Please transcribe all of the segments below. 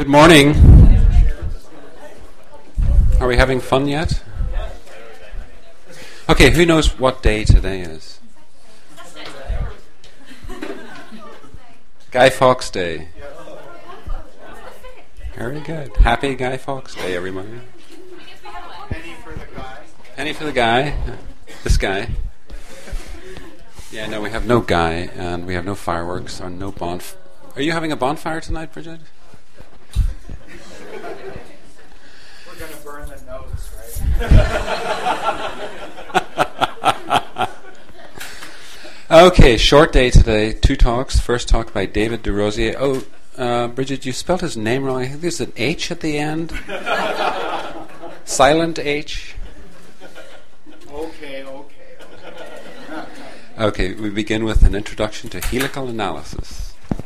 Good morning. Are we having fun yet? Okay, who knows what day today is? Guy Fawkes Day. Very good. Happy Guy Fawkes Day, everybody. Penny for the guy. Penny for the guy. This guy. Yeah, no, we have no guy, and we have no fireworks or no bonfire. Are you having a bonfire tonight, Bridget? We're going to burn the notes, right? Okay, short day today. 2 talks. First talk by David Desrosiers. Bridget, you spelled his name wrong. I think there's an H at the end. Silent H. Okay. Okay, we begin with an introduction to helical analysis.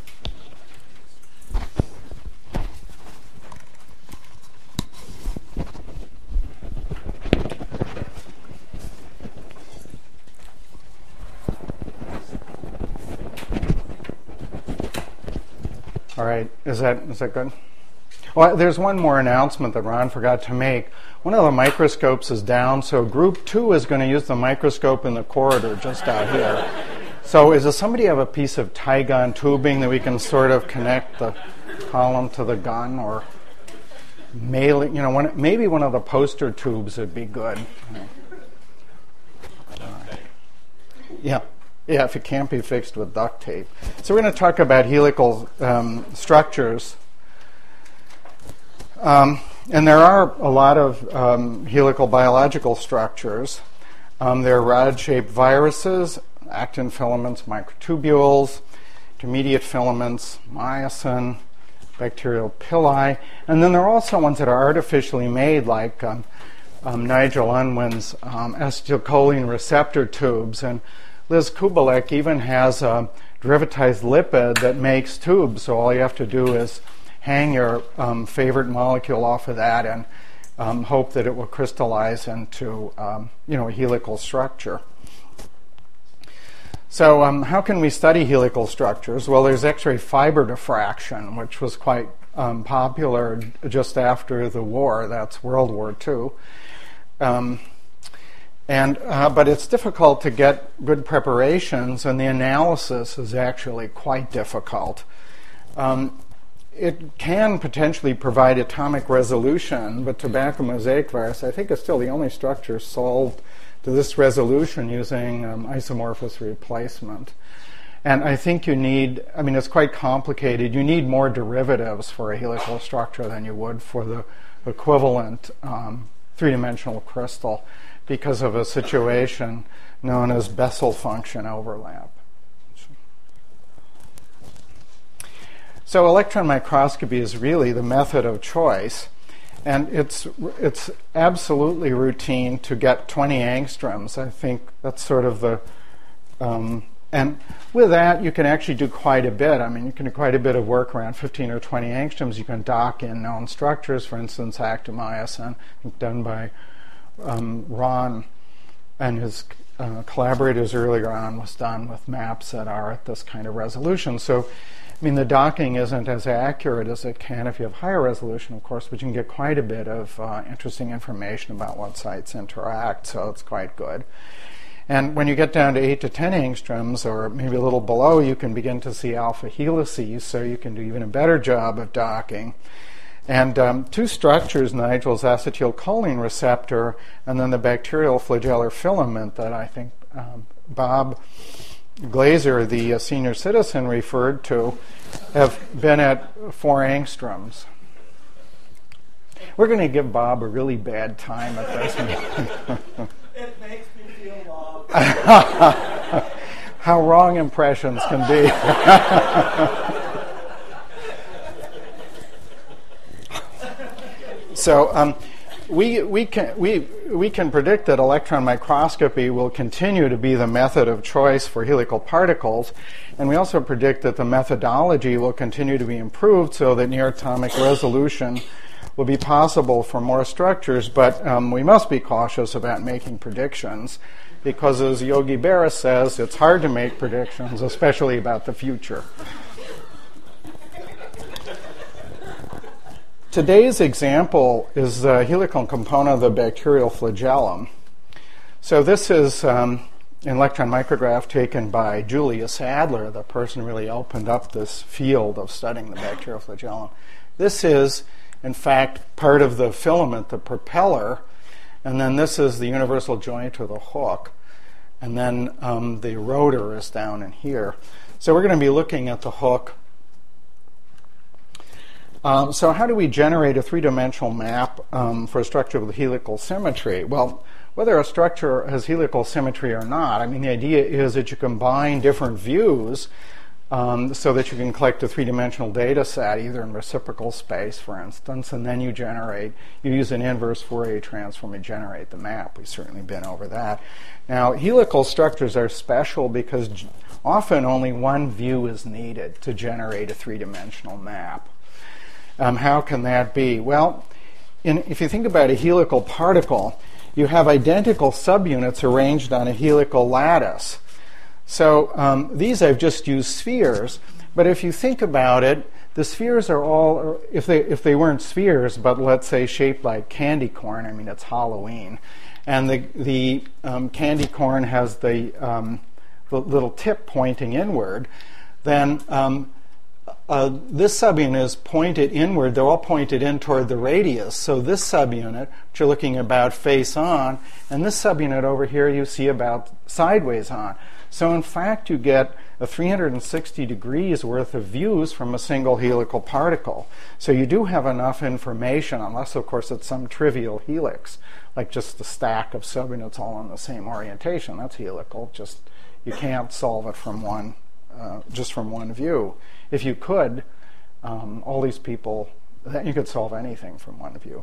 All right, is that good? Well, there's one more announcement that Ron forgot to make. One of the microscopes is down, so group 2 is going to use the microscope in the corridor just out here. So does somebody have a piece of Tygon tubing that we can sort of connect the column to the gun, or mailing, maybe one of the poster tubes would be good. Yeah, if it can't be fixed with duct tape. So we're going to talk about helical structures. And there are a lot of helical biological structures. There are rod-shaped viruses, actin filaments, microtubules, intermediate filaments, myosin, bacterial pili, and then there are also ones that are artificially made, like Nigel Unwin's acetylcholine receptor tubes, and Liz Kubelik even has a derivatized lipid that makes tubes, so all you have to do is hang your favorite molecule off of that and hope that it will crystallize into a helical structure. So how can we study helical structures? Well, there's X-ray fiber diffraction, which was quite popular just after the war. That's World War II. But it's difficult to get good preparations, and the analysis is actually quite difficult. It can potentially provide atomic resolution, but tobacco mosaic virus, I think, is still the only structure solved to this resolution using isomorphous replacement. And I think it's quite complicated. You need more derivatives for a helical structure than you would for the equivalent three-dimensional crystal because of a situation known as Bessel function overlap. So electron microscopy is really the method of choice, and it's absolutely routine to get 20 angstroms. I think that's sort of the and with that you can actually do quite a bit. You can do quite a bit of work around 15 or 20 angstroms. You can dock in known structures, for instance, actomyosin, done by Ron and his collaborators earlier on, was done with maps that are at this kind of resolution. So the docking isn't as accurate as it can if you have higher resolution, of course, but you can get quite a bit of interesting information about what sites interact, so it's quite good. And when you get down to 8 to 10 angstroms, or maybe a little below, you can begin to see alpha helices, so you can do even a better job of docking. And 2 structures, Nigel's acetylcholine receptor and then the bacterial flagellar filament that I think Bob Glaser, the senior citizen, referred to, have been at 4 angstroms. We're going to give Bob a really bad time at this meeting. It makes me feel wrong. How wrong impressions can be. So we can predict that electron microscopy will continue to be the method of choice for helical particles, and we also predict that the methodology will continue to be improved so that near atomic resolution will be possible for more structures, but we must be cautious about making predictions because, as Yogi Berra says, it's hard to make predictions, especially about the future. today's example is the helical component of the bacterial flagellum. So this is an electron micrograph taken by Julius Adler, the person who really opened up this field of studying the bacterial flagellum. This is, in fact, part of the filament, the propeller, and then this is the universal joint of the hook, and then the rotor is down in here. So we're going to be looking at the hook. So how do we generate a three-dimensional map for a structure with helical symmetry? Well, whether a structure has helical symmetry or not, I mean, the idea is that you combine different views so that you can collect a three-dimensional data set, either in reciprocal space, for instance, and then you use an inverse Fourier transform to generate the map. We've certainly been over that. Now, helical structures are special because often only one view is needed to generate a three-dimensional map. How can that be? Well, if you think about a helical particle, you have identical subunits arranged on a helical lattice. So these I've just used spheres, but if you think about it, the spheres are all, if they weren't spheres, but let's say shaped like candy corn, I mean, it's Halloween, and the candy corn has the little tip pointing inward, then this subunit is pointed inward. They're all pointed in toward the radius. So this subunit, which you're looking about face on, and this subunit over here you see about sideways on. So in fact, you get a 360 degrees worth of views from a single helical particle. So you do have enough information, unless, of course, it's some trivial helix, like just a stack of subunits all in the same orientation. That's helical. Just you can't solve it from just from one view. If you could, all these people, you could solve anything from one view.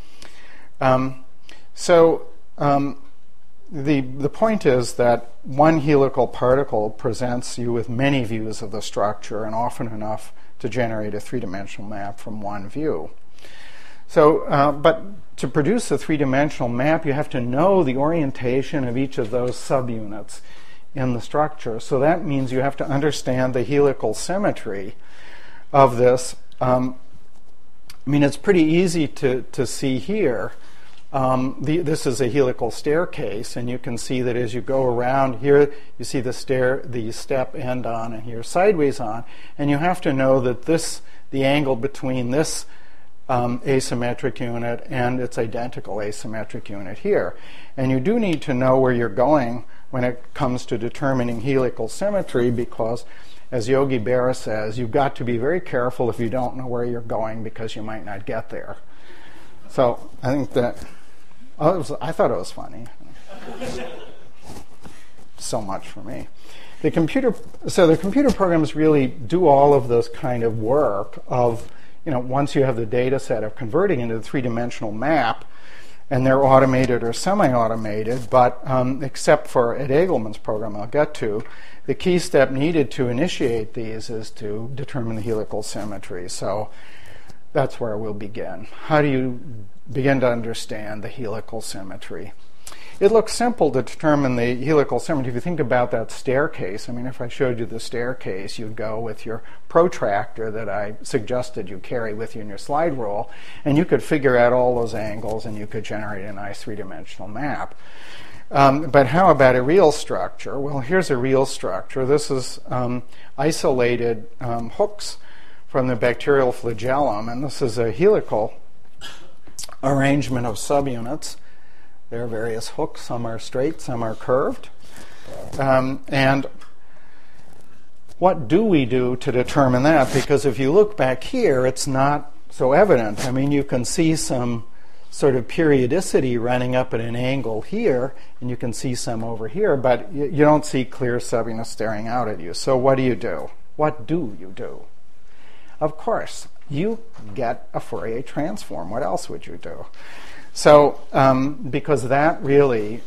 The point is that one helical particle presents you with many views of the structure, and often enough to generate a three-dimensional map from one view. So, but to produce a three-dimensional map, you have to know the orientation of each of those subunits in the structure. So that means you have to understand the helical symmetry of this. I mean, it's pretty easy to see here. This is a helical staircase, and you can see that as you go around here, you see the step end on, and here sideways on, and you have to know that the angle between this asymmetric unit and its identical asymmetric unit here. And you do need to know where you're going when it comes to determining helical symmetry, because, as Yogi Berra says, you've got to be very careful if you don't know where you're going, because you might not get there. So I think that I thought it was funny. So much for me. The computer programs really do all of this kind of work of, once you have the data set, of converting into the three-dimensional map, and they're automated or semi-automated, but except for Ed Egelman's program I'll get to, the key step needed to initiate these is to determine the helical symmetry. So that's where we'll begin. How do you begin to understand the helical symmetry? It looks simple to determine the helical symmetry. If you think about that staircase, I mean, if I showed you the staircase, you'd go with your protractor that I suggested you carry with you in your slide rule, and you could figure out all those angles, and you could generate a nice three-dimensional map. But how about a real structure? Well, here's a real structure. This is isolated hooks from the bacterial flagellum, and this is a helical arrangement of subunits. There are various hooks. Some are straight, some are curved. And what do we do to determine that? Because if you look back here, it's not so evident. I mean, you can see some sort of periodicity running up at an angle here, and you can see some over here, but you don't see clear subunits staring out at you. So what do you do? What do you do? Of course, you get a Fourier transform. What else would you do? So, because that really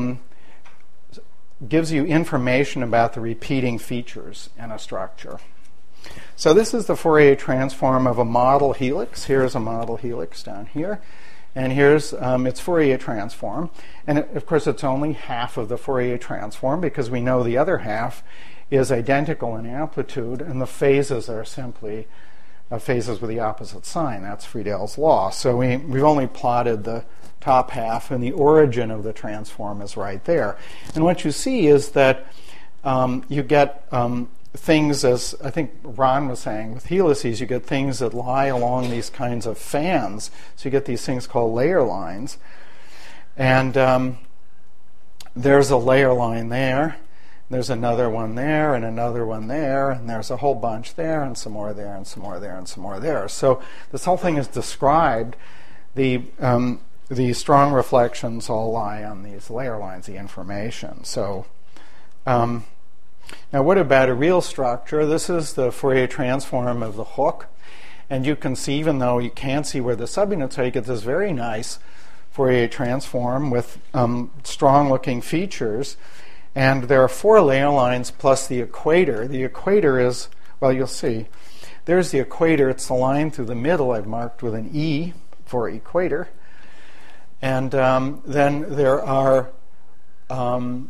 gives you information about the repeating features in a structure. So this is the Fourier transform of a model helix. Here's a model helix down here. And here's its Fourier transform. And of course, it's only half of the Fourier transform, because we know the other half is identical in amplitude, and the phases are simply phases with the opposite sign. That's Friedel's law. So we've only plotted the top half, and the origin of the transform is right there. And what you see is that you get things, as I think Ron was saying, with helices, you get things that lie along these kinds of fans. So you get these things called layer lines. And there's a layer line there. There's another one there, and another one there, and there's a whole bunch there, and some more there, and some more there, and some more there. So this whole thing is described. The strong reflections all lie on these layer lines, the information. So now what about a real structure? This is the Fourier transform of the hook. And you can see, even though you can't see where the subunits are, you get this very nice Fourier transform with strong-looking features. And there are 4 layer lines plus the equator. The equator is, well, you'll see. There's the equator. It's the line through the middle I've marked with an E for equator. And then there are the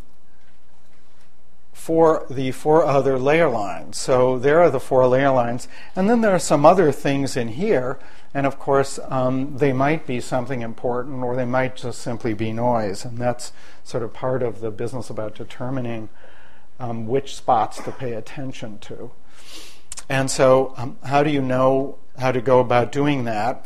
4 other layer lines. So there are the 4 layer lines. And then there are some other things in here. And of course, they might be something important, or they might just simply be noise. And that's sort of part of the business about determining which spots to pay attention to. And so how do you know how to go about doing that?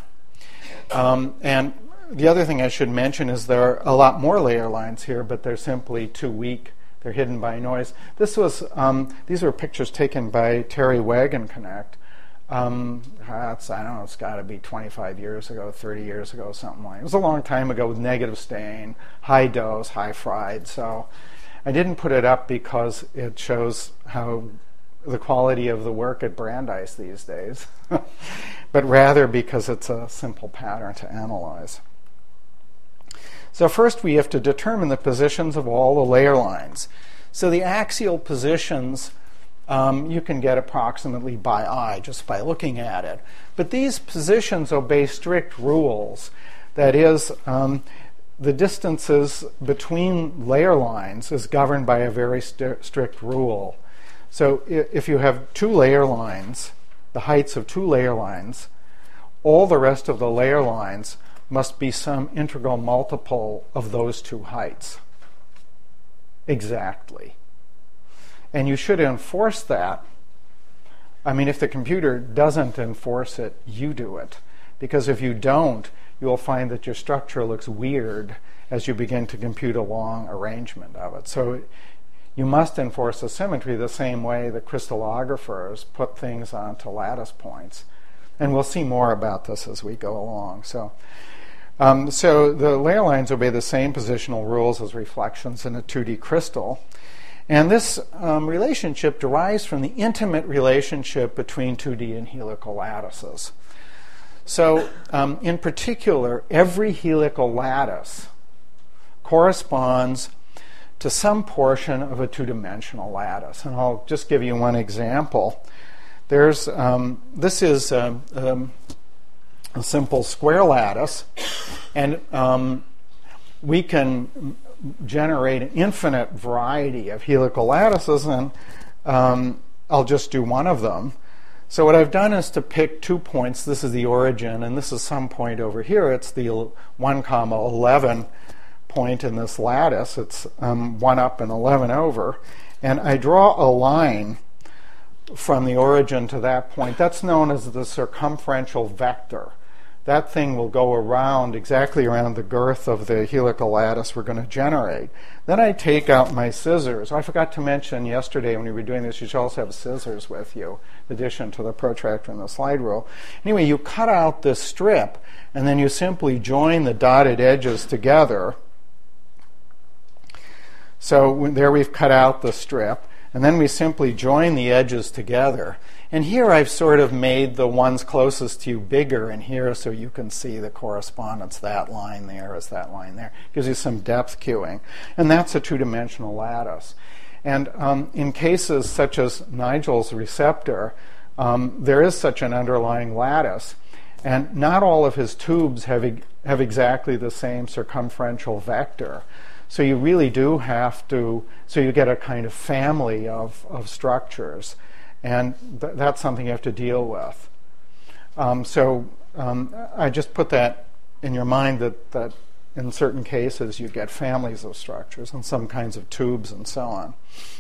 And the other thing I should mention is there are a lot more layer lines here, but they're simply too weak. They're hidden by noise. These were pictures taken by Terry Wagenknecht. I don't know, it's got to be 25 years ago, 30 years ago, something like that. It was a long time ago with negative stain, high dose, high fried. So I didn't put it up because it shows how the quality of the work at Brandeis these days, but rather because it's a simple pattern to analyze. So first we have to determine the positions of all the layer lines. So the axial positions you can get approximately by eye, just by looking at it. But these positions obey strict rules. That is, the distances between layer lines is governed by a very strict rule. So if you have 2 layer lines, the heights of 2 layer lines, all the rest of the layer lines must be some integral multiple of those 2 heights. Exactly. And you should enforce that. I mean, if the computer doesn't enforce it, you do it. Because if you don't, you will find that your structure looks weird as you begin to compute a long arrangement of it. So you must enforce the symmetry the same way the crystallographers put things onto lattice points. And we'll see more about this as we go along. So the layer lines obey the same positional rules as reflections in a 2D crystal. And this relationship derives from the intimate relationship between 2D and helical lattices. So in particular, every helical lattice corresponds to some portion of a 2-dimensional lattice. And I'll just give you one example. This is a simple square lattice, and we can generate an infinite variety of helical lattices, and I'll just do one of them. So what I've done is to pick 2 points. This is the origin, and this is some point over here. It's the 1,11 point in this lattice. It's 1 up and 11 over. And I draw a line from the origin to that point. That's known as the circumferential vector. That thing will go around, exactly around the girth of the helical lattice we're going to generate. Then I take out my scissors. I forgot to mention yesterday when we were doing this, you should also have scissors with you, in addition to the protractor and the slide rule. Anyway, you cut out this strip, and then you simply join the dotted edges together. So there we've cut out the strip, and then we simply join the edges together. And here I've sort of made the ones closest to you bigger in here so you can see the correspondence. That line there is that line there. Gives you some depth cueing. And that's a 2-dimensional lattice. And in cases such as Nigel's receptor, there is such an underlying lattice. And not all of his tubes have exactly the same circumferential vector. So you really do have to, so you get a kind of family of structures. And that's something you have to deal with. I just put that in your mind that in certain cases you get families of structures and some kinds of tubes and so on.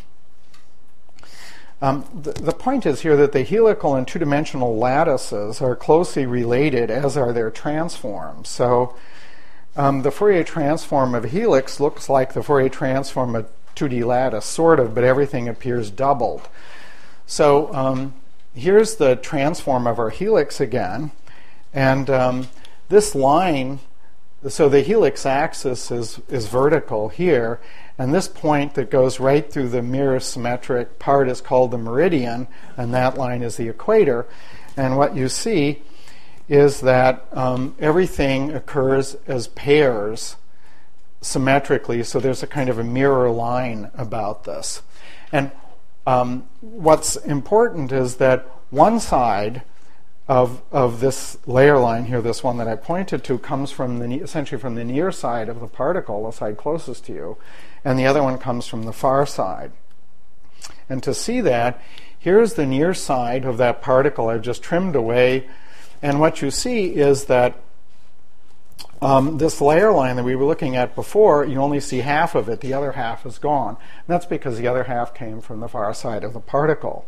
The point is here that the helical and two-dimensional lattices are closely related, as are their transforms. So the Fourier transform of a helix looks like the Fourier transform of 2D lattice, sort of, but everything appears doubled. So here's the transform of our helix again. And this line, so the helix axis is vertical here, and this point that goes right through the mirror symmetric part is called the meridian, and that line is the equator. And what you see is that everything occurs as pairs symmetrically, so there's a kind of a mirror line about this. And what's important is that one side of this layer line here, this one that I pointed to, comes from essentially from the near side of the particle, the side closest to you, and the other one comes from the far side. And to see that, here's the near side of that particle I've just trimmed away, and what you see is that this layer line that we were looking at before, you only see half of it, the other half is gone. And that's because the other half came from the far side of the particle.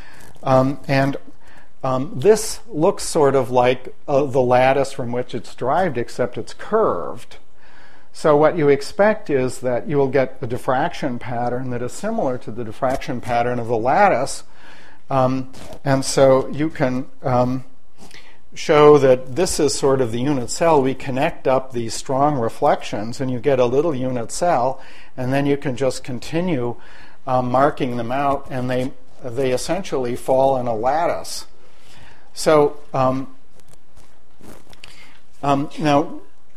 This looks sort of like the lattice from which it's derived, except it's curved. So what you expect is that you will get a diffraction pattern that is similar to the diffraction pattern of the lattice. And so you can show that this is sort of the unit cell. We connect up these strong reflections, and you get a little unit cell, and then you can just continue marking them out, and they essentially fall in a lattice. So now,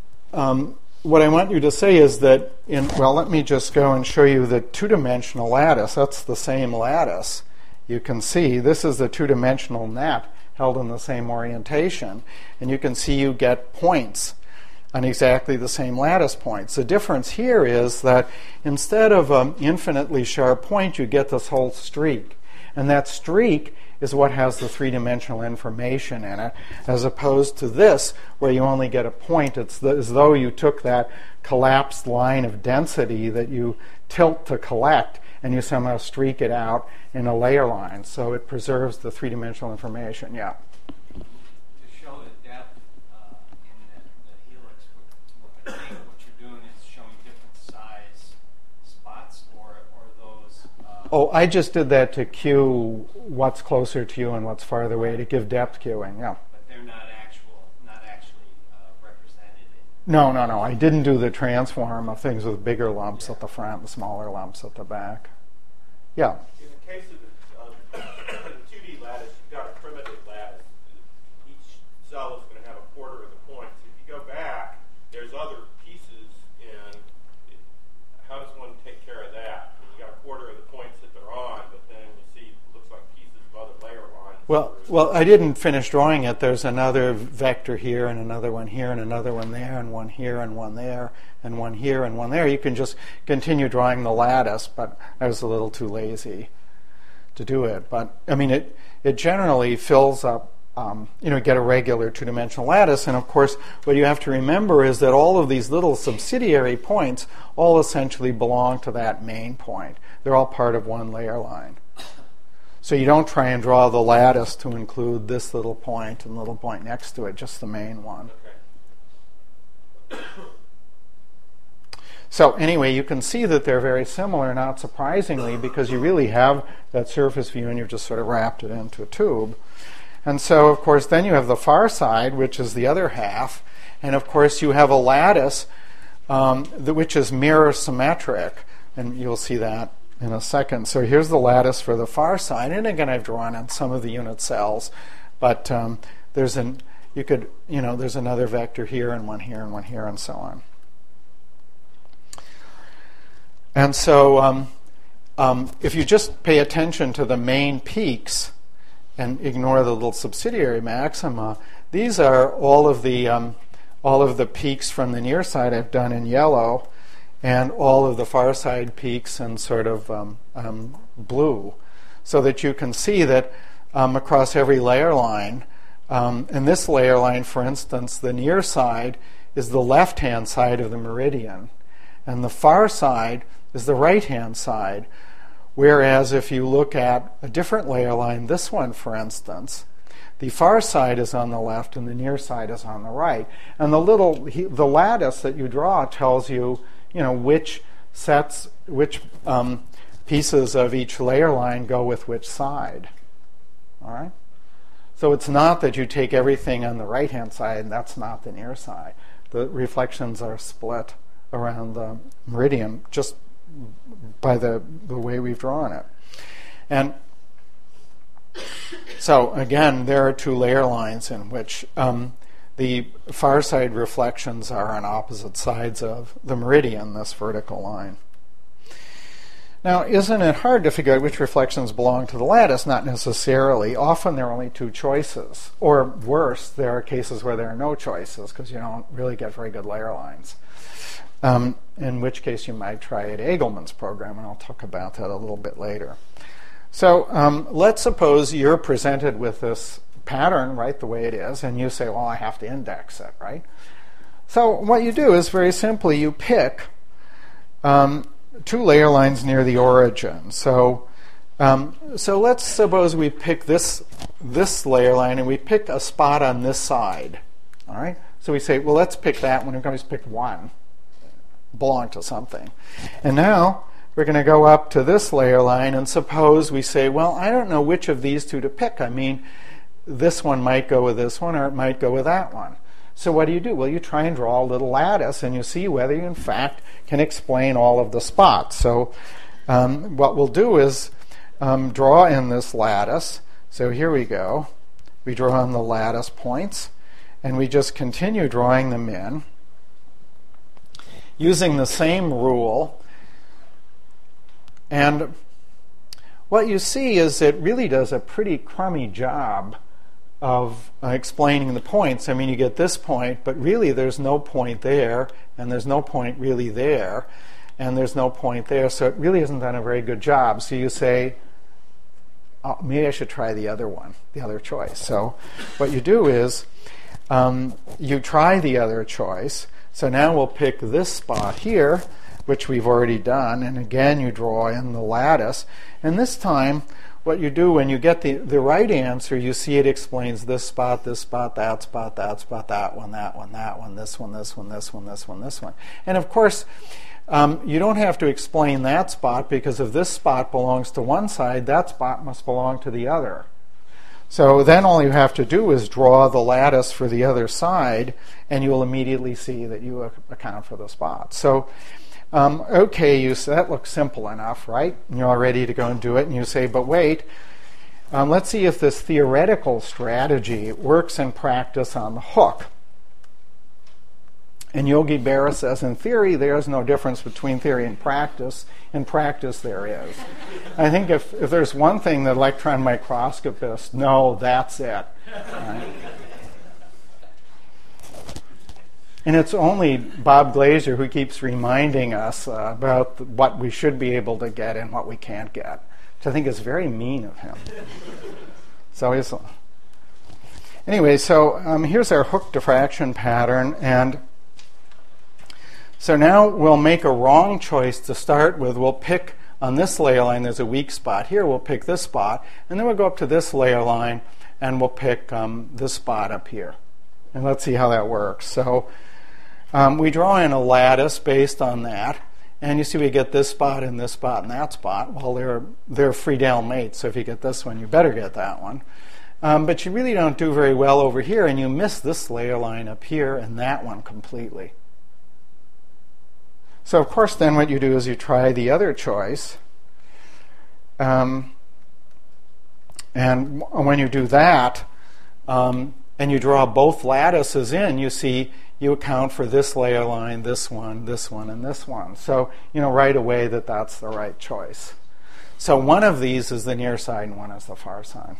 what I want you to say is that let me just go and show you the two-dimensional lattice. That's the same lattice. You can see this is the two-dimensional net held in the same orientation, and you can see you get points on exactly the same lattice points. The difference here is that instead of an infinitely sharp point, you get this whole streak, and that streak is what has the three-dimensional information in it, as opposed to this, where you only get a point. It's as though you took that collapsed line of density that you tilt to collect, and you somehow streak it out in a layer line. So it preserves the three-dimensional information. Yeah. To show the depth in the helix, I think what you're doing is showing different size spots, or those... I just did that to cue what's closer to you and what's farther away, to give depth cueing. Yeah. But they're not actually represented. No. I didn't do the transform of things with bigger lumps at the front and smaller lumps at the back. Yeah. In the case of the 2D lattice, you've got a primitive lattice. Each cell is going to have a quarter of the points. If you go back, there's other pieces, and how does one take care of that? You got a quarter of the points that they're on, but then you see it looks like pieces of other layer lines. Well, I didn't finish drawing it. There's another vector here, and another one here, and another one there, and one here, and one there, and one here, and one there. You can just continue drawing the lattice, but I was a little too lazy to do it. But I mean, it generally fills up. Get a regular two-dimensional lattice, and of course, what you have to remember is that all of these little subsidiary points all essentially belong to that main point. They're all part of one layer line. So you don't try and draw the lattice to include this little point and little point next to it, just the main one. Okay. So anyway, you can see that they're very similar, not surprisingly, because you really have that surface view and you've just sort of wrapped it into a tube. And so, of course, then you have the far side, which is the other half. And, of course, you have a lattice which is mirror symmetric. And you'll see that in a second. So here's the lattice for the far side. And again, I've drawn on some of the unit cells. But there's another vector here and one here and one here and so on. And so if you just pay attention to the main peaks and ignore the little subsidiary maxima, these are all of the peaks from the near side I've done in yellow, and all of the far side peaks in sort of blue, so that you can see that across every layer line in this layer line, for instance, the near side is the left-hand side of the meridian, and the far side is the right-hand side. Whereas if you look at a different layer line, this one, for instance, the far side is on the left and the near side is on the right. And the lattice that you draw tells you, which pieces of each layer line go with which side. All right? So it's not that you take everything on the right-hand side and that's not the near side. The reflections are split around the meridian just by the way we've drawn it. And so again, there are two layer lines in which the far side reflections are on opposite sides of the meridian, this vertical line. Now, isn't it hard to figure out which reflections belong to the lattice? Not necessarily. Often there are only two choices. Or worse, there are cases where there are no choices because you don't really get very good layer lines. In which case you might try Ed Egelman's program, and I'll talk about that a little bit later. So let's suppose you're presented with this pattern, right, the way it is, and you say, well, I have to index it, right? So what you do is very simply you pick two layer lines near the origin. So let's suppose we pick this layer line and we pick a spot on this side. All right? So we say, well, let's pick that one. We're going to pick one. Belong to something. And now we're going to go up to this layer line and suppose we say, well, I don't know which of these two to pick. I mean, this one might go with this one or it might go with that one. So what do? Well, you try and draw a little lattice and you see whether you in fact can explain all of the spots. So what we'll do is draw in this lattice. So here we go. We draw in the lattice points and we just continue drawing them in using the same rule. And what you see is it really does a pretty crummy job of explaining the points. I mean, you get this point, but really there's no point there, and there's no point really there, and there's no point there, so it really hasn't done a very good job. So you say, oh, maybe I should try the other one, the other choice. So what you do is you try the other choice. So now we'll pick this spot here, which we've already done, and again you draw in the lattice. And this time, what you do when you get the right answer, you see it explains this spot, that spot, that spot, that one, that one, that one, this one, this one, this one, this one, this one. And of course, you don't have to explain that spot because if this spot belongs to one side, that spot must belong to the other. So then all you have to do is draw the lattice for the other side, and you'll immediately see that you account for the spot. So, okay, that looks simple enough, right? And you're all ready to go and do it, and you say, but wait, let's see if this theoretical strategy works in practice on the hook. And Yogi Berra says, in theory, there is no difference between theory and practice. In practice, there is. I think if there's one thing that electron microscopists know, that's it. Right? And it's only Bob Glaser who keeps reminding us about what we should be able to get and what we can't get, which I think is very mean of him. So anyway, so here's our hook diffraction pattern, and so now we'll make a wrong choice to start with. We'll pick on this layer line, there's a weak spot here, we'll pick this spot, and then we'll go up to this layer line and we'll pick this spot up here. And let's see how that works. So we draw in a lattice based on that, and you see we get this spot and this spot and that spot. Well, they're Friedel mates, so if you get this one, you better get that one. But you really don't do very well over here, and you miss this layer line up here and that one completely. So, of course, then what you do is you try the other choice. And when you do that, and you draw both lattices in, you see you account for this layer line, this one, and this one. So, you know right away that that's the right choice. So one of these is the near side and one is the far side.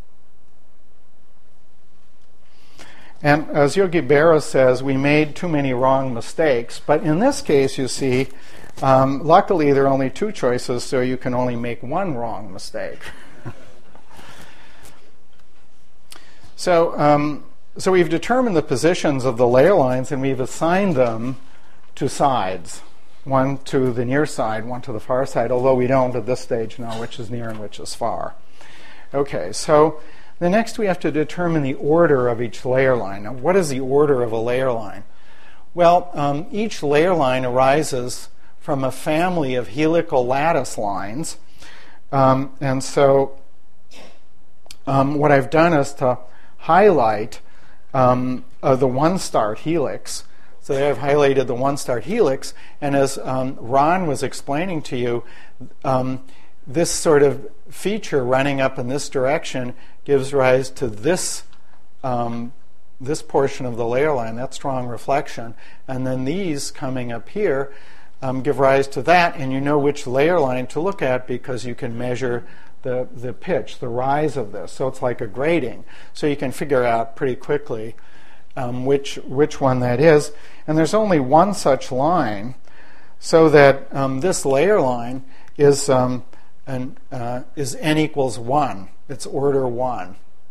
And as Yogi Berra says, we made too many wrong mistakes. But in this case, you see, luckily there are only two choices, so you can only make one wrong mistake. So we've determined the positions of the layer lines, and we've assigned them to sides. One to the near side, one to the far side, although we don't at this stage know which is near and which is far. Okay, so the next we have to determine the order of each layer line. Now, what is the order of a layer line? Well, each layer line arises from a family of helical lattice lines. And so what I've done is to highlight the one-star helix. So there I've highlighted the one-star helix. And as Ron was explaining to you, this sort of feature running up in this direction gives rise to this this portion of the layer line, that strong reflection. And then these coming up here give rise to that, and you know which layer line to look at because you can measure the pitch, the rise of this. So it's like a grading. So you can figure out pretty quickly which one that is. And there's only one such line, so that this layer line is n equals 1. It's order 1.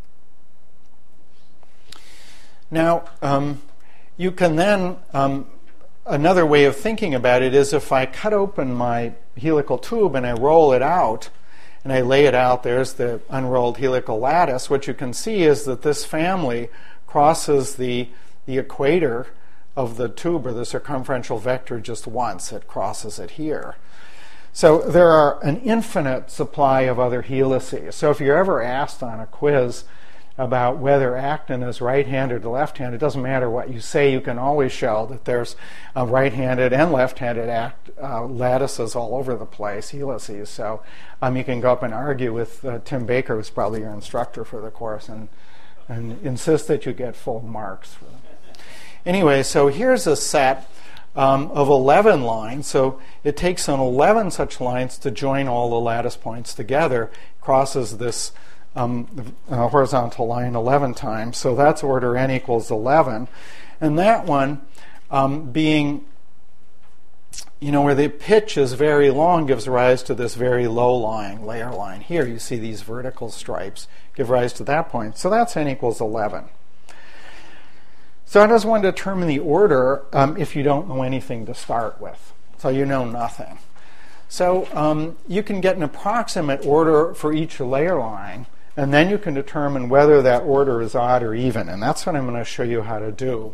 Now, you can then, another way of thinking about it is if I cut open my helical tube and I roll it out, and I lay it out, there's the unrolled helical lattice, what you can see is that this family crosses the equator of the tube, or the circumferential vector, just once. It crosses it here. So there are an infinite supply of other helices. So if you're ever asked on a quiz about whether actin is right-handed or left-handed, it doesn't matter what you say, you can always show that there's right-handed and left-handed lattices all over the place, helices. So you can go up and argue with Tim Baker, who's probably your instructor for the course, and insist that you get full marks for them. Anyway, so here's a set of 11 lines. So it takes on 11 such lines to join all the lattice points together, crosses this horizontal line 11 times. So that's order n equals 11. And that one being, where the pitch is very long, gives rise to this very low-lying layer line. Here you see these vertical stripes give rise to that point. So that's n equals 11. So how does one determine the order if you don't know anything to start with? So you know nothing. So you can get an approximate order for each layer line, and then you can determine whether that order is odd or even. And that's what I'm going to show you how to do.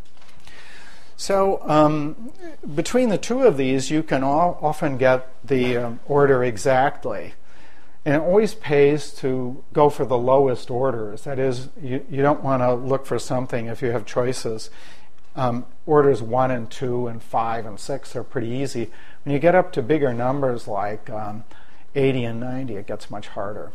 So between the two of these, you can often get the order exactly. And it always pays to go for the lowest orders. That is, you don't want to look for something if you have choices. Orders 1 and 2 and 5 and 6 are pretty easy. When you get up to bigger numbers like 80 and 90, it gets much harder.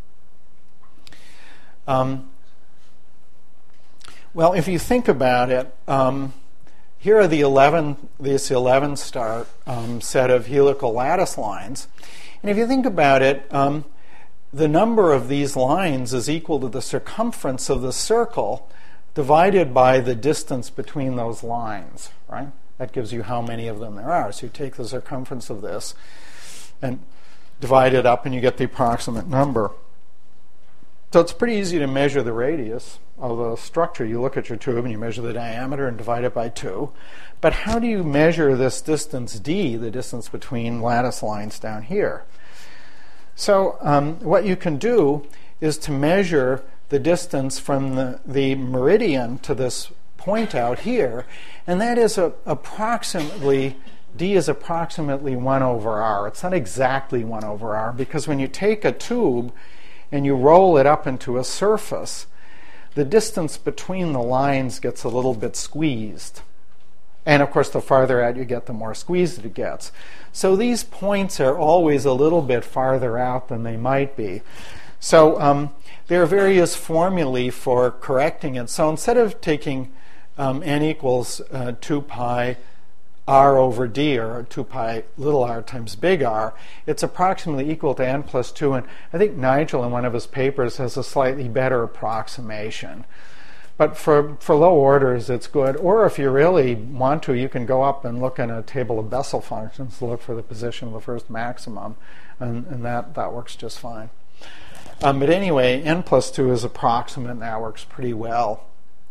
Well, if you think about it, here are this 11 star set of helical lattice lines. And if you think about it, the number of these lines is equal to the circumference of the circle divided by the distance between those lines, right? That gives you how many of them there are. So you take the circumference of this and divide it up, and you get the approximate number. So it's pretty easy to measure the radius of the structure. You look at your tube and you measure the diameter and divide it by 2. But how do you measure this distance d, the distance between lattice lines down here? So what you can do is to measure the distance from the meridian to this point out here, and that is approximately, d is approximately 1 over r. It's not exactly 1 over r, because when you take a tube and you roll it up into a surface, the distance between the lines gets a little bit squeezed. And of course, the farther out you get, the more squeezed it gets. So these points are always a little bit farther out than they might be. So there are various formulae for correcting it. So instead of taking n equals 2 pi r over d, or 2 pi little r times big R, it's approximately equal to n plus 2. And I think Nigel in one of his papers has a slightly better approximation. But for low orders, it's good. Or if you really want to, you can go up and look in a table of Bessel functions to look for the position of the first maximum, and that works just fine. But anyway, n plus 2 is approximate, and that works pretty well.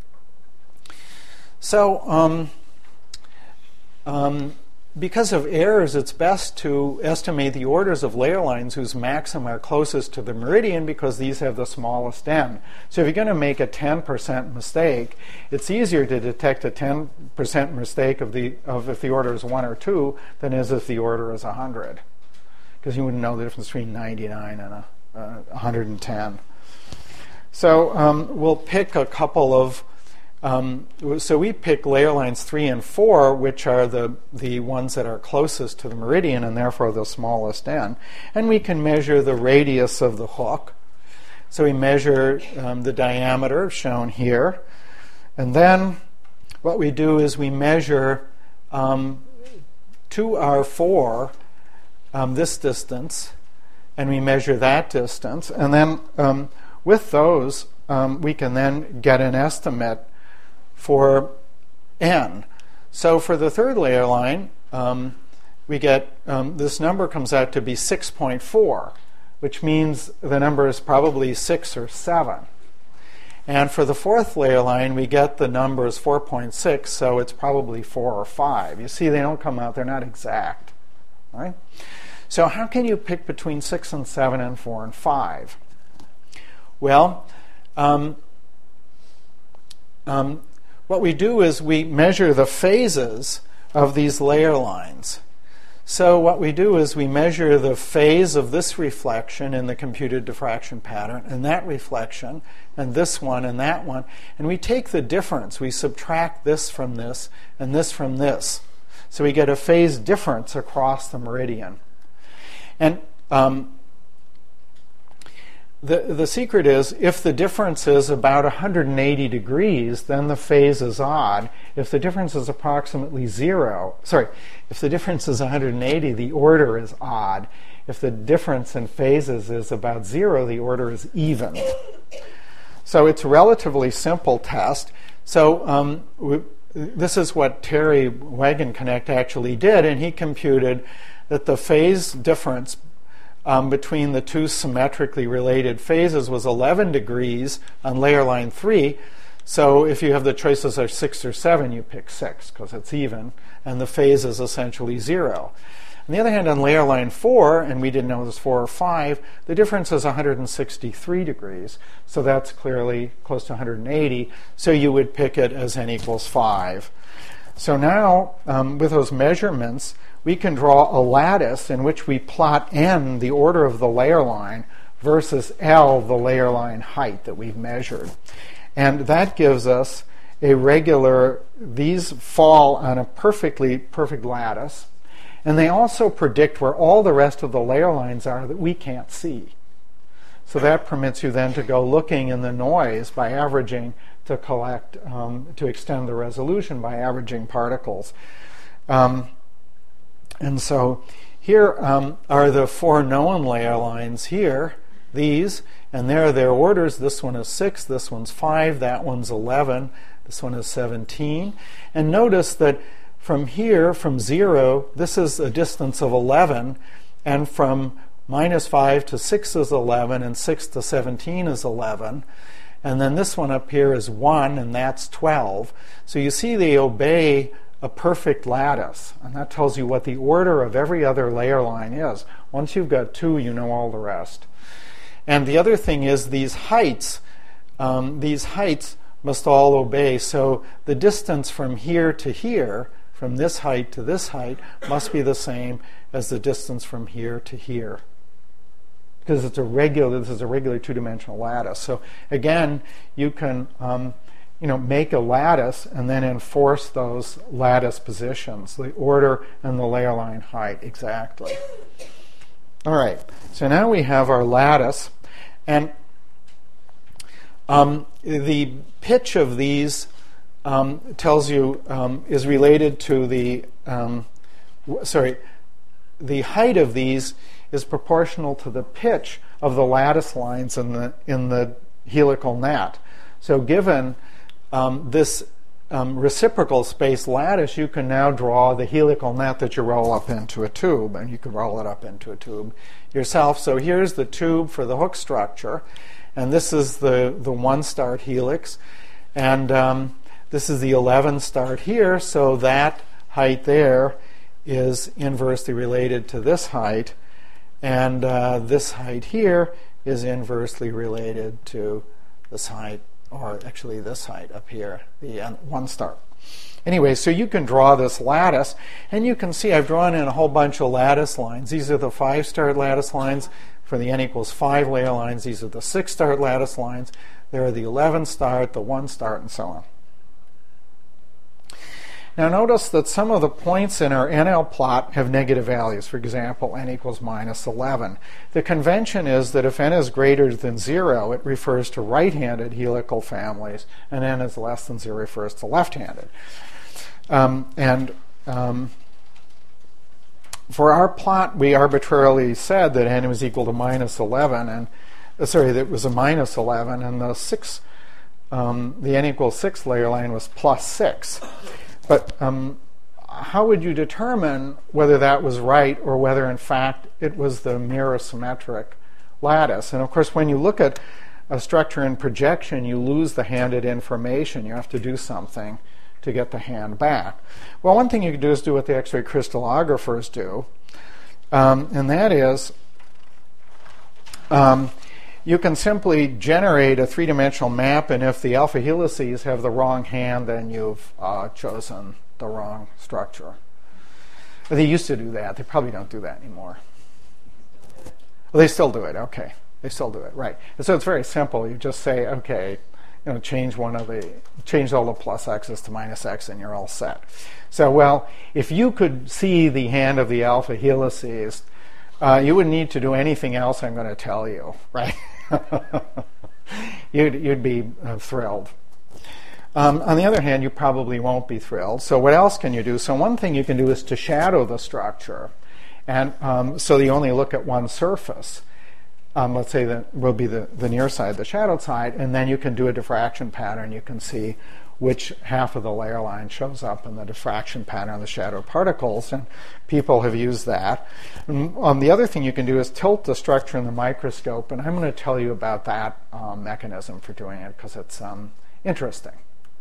So because of errors, it's best to estimate the orders of layer lines whose maxima are closest to the meridian, because these have the smallest n. So if you're going to make a 10% mistake, it's easier to detect a 10% mistake of if the order is 1 or 2 than is if the order is 100, because you wouldn't know the difference between 99 and 110. So we'll pick a couple of so we pick layer lines 3 and 4, which are the ones that are closest to the meridian and therefore the smallest n. And we can measure the radius of the hook. So we measure the diameter shown here. And then what we do is we measure 2r4, this distance, and we measure that distance. And then with those, we can then get an estimate for n. So for the third layer line, we get this number comes out to be 6.4, which means the number is probably 6 or 7. And for the fourth layer line, we get the numbers 4.6, so it's probably 4 or 5. You see, they don't come out, they're not exact. Right? So how can you pick between 6 and 7 and 4 and 5? Well, what we do is we measure the phases of these layer lines. So what we do is we measure the phase of this reflection in the computed diffraction pattern, and that reflection, and this one, and that one, and we take the difference. We subtract this from this, and this from this. So we get a phase difference across the meridian. And the secret is, if the difference is about 180 degrees, then the phase is odd. If the difference is approximately 0, if the difference is 180, the order is odd. If the difference in phases is about 0, the order is even. So it's a relatively simple test. So this is what Terry Wagenknecht actually did, and he computed that the phase difference between the two symmetrically related phases was 11 degrees on layer line 3. So if you have the choices are 6 or 7, you pick 6 because it's even, and the phase is essentially 0. On the other hand, on layer line 4, and we didn't know it was 4 or 5, the difference is 163 degrees. So that's clearly close to 180. So you would pick it as n equals 5. So now, with those measurements, we can draw a lattice in which we plot n, the order of the layer line, versus L, the layer line height that we've measured. And that gives us a regular, these fall on a perfect lattice. And they also predict where all the rest of the layer lines are that we can't see. So that permits you then to go looking in the noise by averaging to collect, to extend the resolution by averaging particles. And so here are the 4 known layer lines here, these, and there are their orders. This one is 6, this one's 5, that one's 11, this one is 17. And notice that from here, from 0, this is a distance of 11, and from -5 to 6 is 11, and 6 to 17 is 11. And then this one up here is 1, and that's 12. So you see they obey a perfect lattice, and that tells you what the order of every other layer line is. Once you've got 2, you know all the rest. And the other thing is these heights must all obey. So the distance from here to here, from this height to this height, must be the same as the distance from here to here, because this is a regular two-dimensional lattice. So again, you can make a lattice and then enforce those lattice positions, the order and the layer line height exactly. All right, so now we have our lattice, and the pitch of these tells you is related to the height of these is proportional to the pitch of the lattice lines in the helical net. So given this reciprocal space lattice, you can now draw the helical net that you roll up into a tube, and you can roll it up into a tube yourself. So here's the tube for the hook structure, and this is the 1-start helix, and this is the 11-start here, so that height there is inversely related to this height, and this height here is inversely related to this height, or actually this height up here, the 1-start. Anyway, so you can draw this lattice, and you can see I've drawn in a whole bunch of lattice lines. These are the 5-start lattice lines for the n equals 5 layer lines. These are the 6-start lattice lines. There are the 11-start, the 1-start, and so on. Now notice that some of the points in our NL plot have negative values. For example, n equals minus 11. The convention is that if n is greater than 0, it refers to right-handed helical families, and n is less than 0 refers to left-handed. For our plot, we arbitrarily said that n was equal to minus 11, and that it was a minus 11, and the n equals 6 layer line was plus 6. But how would you determine whether that was right or whether, in fact, it was the mirror-symmetric lattice? And, of course, when you look at a structure in projection, you lose the handed information. You have to do something to get the hand back. Well, one thing you can do is do what the X-ray crystallographers do, and that is you can simply generate a three-dimensional map, and if the alpha helices have the wrong hand, then you've chosen the wrong structure. They used to do that. They probably don't do that anymore. Well, they still do it. Okay. They still do it. Right. And so it's very simple. You just say, okay, change all the plus x's to minus x, and you're all set. So, well, if you could see the hand of the alpha helices, you wouldn't need to do anything else I'm going to tell you, right? You'd be thrilled. On the other hand, you probably won't be thrilled. So what else can you do? So one thing you can do is to shadow the structure. And so you only look at one surface. Let's say that will be the near side, the shadowed side, and then you can do a diffraction pattern. You can see which half of the layer line shows up in the diffraction pattern of the shadow particles, and people have used that. And, the other thing you can do is tilt the structure in the microscope, and I'm going to tell you about that mechanism for doing it because it's interesting.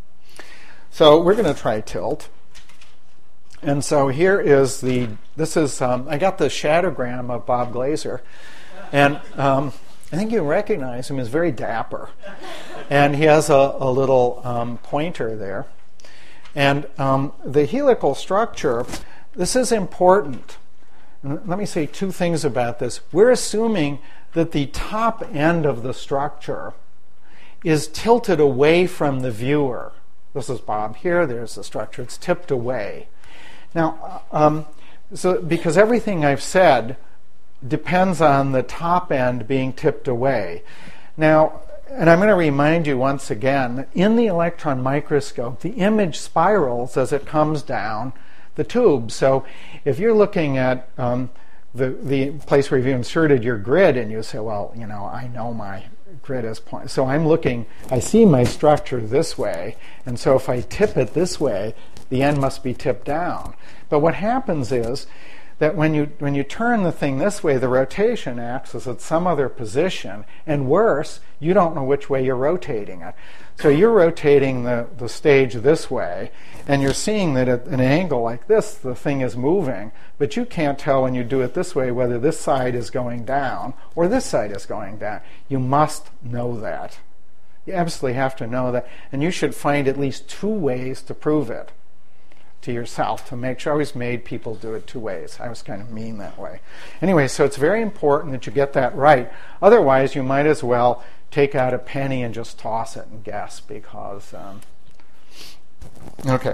So we're going to try tilt. And so here is I got the shadowgram of Bob Glaser, and I think you recognize him as very dapper. And he has a little pointer there. And the helical structure, this is important. And let me say two things about this. We're assuming that the top end of the structure is tilted away from the viewer. This is Bob here. There's the structure. It's tipped away. Now, so because everything I've said depends on the top end being tipped away. Now, and I'm going to remind you once again that in the electron microscope, the image spirals as it comes down the tube. So if you're looking at the place where you've inserted your grid and you say, well, I know my grid is point. So I see my structure this way, and so if I tip it this way, the end must be tipped down. But what happens is that when you turn the thing this way, the rotation axis at some other position, and worse, you don't know which way you're rotating it. So you're rotating the stage this way, and you're seeing that at an angle like this, the thing is moving, but you can't tell when you do it this way whether this side is going down or this side is going down. You must know that. You absolutely have to know that, and you should find at least 2 ways to prove it to yourself, to make sure. I always made people do it 2 ways. I was kind of mean that way. Anyway, so it's very important that you get that right. Otherwise, you might as well take out a penny and just toss it and guess, because okay.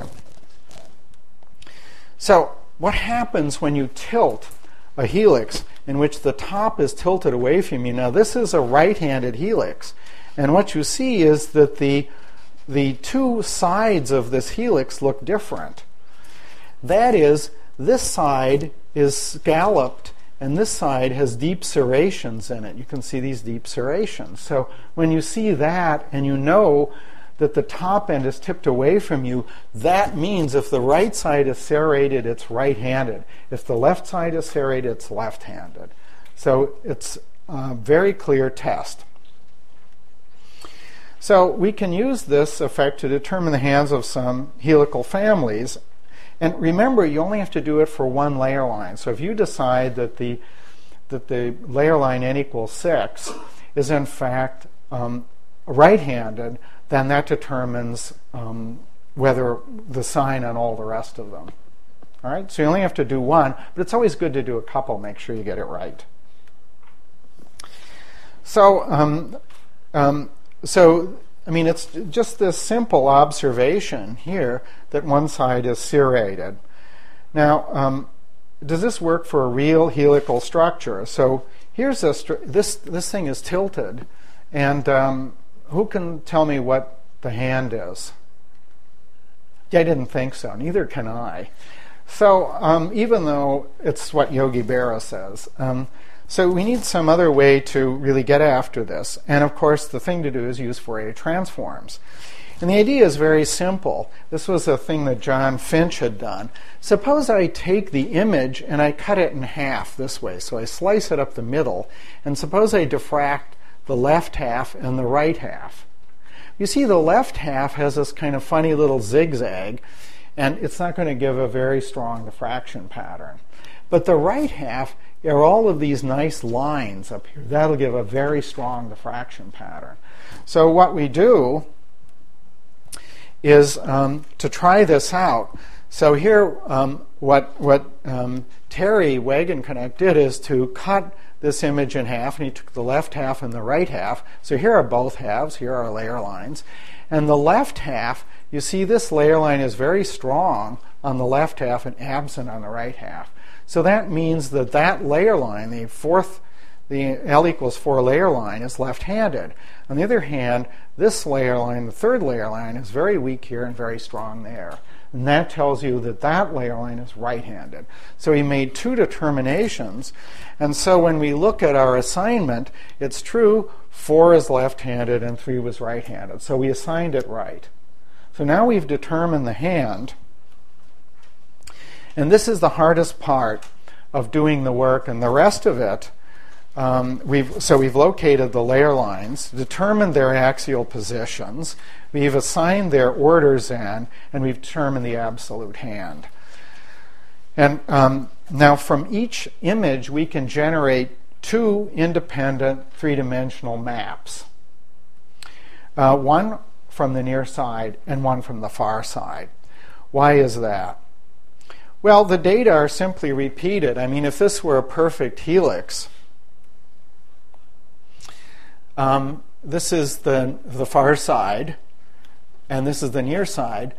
So what happens when you tilt a helix in which the top is tilted away from you? Now, this is a right-handed helix, and what you see is that the 2 sides of this helix look different. That is, this side is scalloped, and this side has deep serrations in it. You can see these deep serrations. So when you see that, and you know that the top end is tipped away from you, that means if the right side is serrated, it's right-handed. If the left side is serrated, it's left-handed. So it's a very clear test. So we can use this effect to determine the hands of some helical families. And remember, you only have to do it for one layer line. So if you decide that the layer line n equals 6 is in fact right-handed, then that determines whether the sign on all the rest of them. All right? So you only have to do one, but it's always good to do a couple. Make sure you get it right. So, I mean, it's just this simple observation here that one side is serrated. Now, does this work for a real helical structure? So here's this thing is tilted, and who can tell me what the hand is? Yeah, I didn't think so. Neither can I. So even though it's what Yogi Berra says, so we need some other way to really get after this. And of course, the thing to do is use Fourier transforms. And the idea is very simple. This was a thing that John Finch had done. Suppose I take the image and I cut it in half this way. So I slice it up the middle. And suppose I diffract the left half and the right half. You see, the left half has this kind of funny little zigzag, and it's not going to give a very strong diffraction pattern. But the right half are all of these nice lines up here. That'll give a very strong diffraction pattern. So what we do is to try this out. So here, what Terry Wagenknecht did is to cut this image in half, and he took the left half and the right half. So here are both halves. Here are layer lines. And the left half, you see this layer line is very strong on the left half and absent on the right half. So that means that that layer line, the L equals 4 layer line, is left-handed. On the other hand, this layer line, the third layer line, is very weak here and very strong there. And that tells you that that layer line is right-handed. So he made two determinations. And so when we look at our assignment, it's true 4 is left-handed and 3 was right-handed. So we assigned it right. So now we've determined the hand. And this is the hardest part of doing the work. And the rest of it, we've located the layer lines, determined their axial positions, we've assigned their orders in, and we've determined the absolute hand. And now from each image, we can generate two independent three-dimensional maps. One from the near side and one from the far side. Why is that? Well, the data are simply repeated. I mean, if this were a perfect helix, this is the far side, and this is the near side.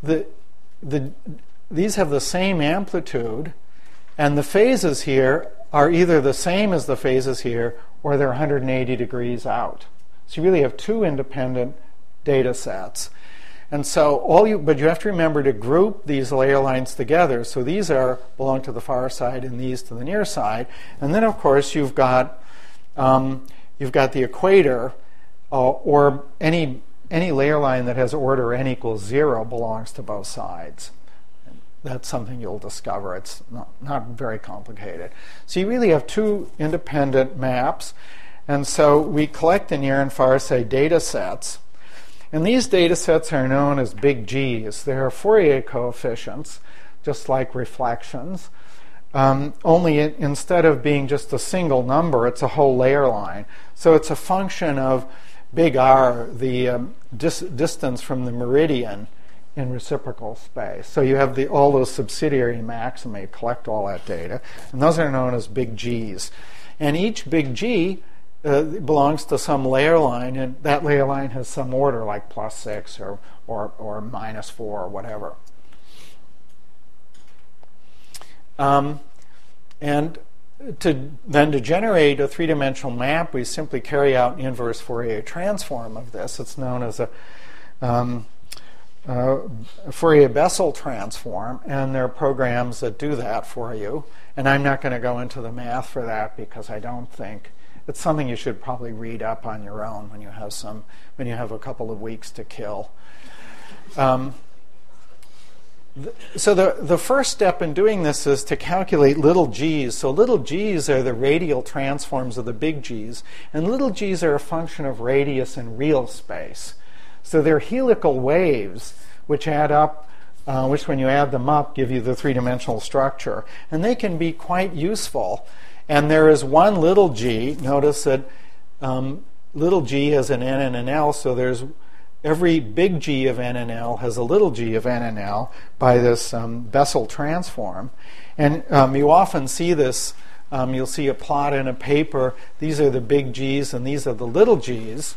These have the same amplitude, and the phases here are either the same as the phases here, or they're 180 degrees out. So you really have two independent data sets. And so but you have to remember to group these layer lines together. So these belong to the far side and these to the near side. And then of course you've got the equator, or any layer line that has order n equals 0 belongs to both sides. That's something you'll discover. It's not very complicated. So you really have two independent maps. And so we collect the near and far side data sets. And these data sets are known as big G's. They're Fourier coefficients, just like reflections. Only instead of being just a single number, it's a whole layer line. So it's a function of big R, the distance from the meridian in reciprocal space. So you have all those subsidiary maxima, you collect all that data, and those are known as big G's. And each big G belongs to some layer line, and that layer line has some order, like +6 or -4 or whatever. And to generate a three-dimensional map, we simply carry out an inverse Fourier transform of this. It's known as a Fourier-Bessel transform, and there are programs that do that for you. And I'm not going to go into the math for that because I don't think it's something you should probably read up on your own when you have a couple of weeks to kill. So the first step in doing this is to calculate little g's. So little g's are the radial transforms of the big G's, and little g's are a function of radius in real space. So they're helical waves which add up, which when you add them up give you the three-dimensional structure. And they can be quite useful. And there is one little g. Notice that little g has an n and an l, so there's every big G of n and l has a little g of n and l by this Bessel transform. And you often see this. You'll see a plot in a paper. These are the big G's and these are the little g's.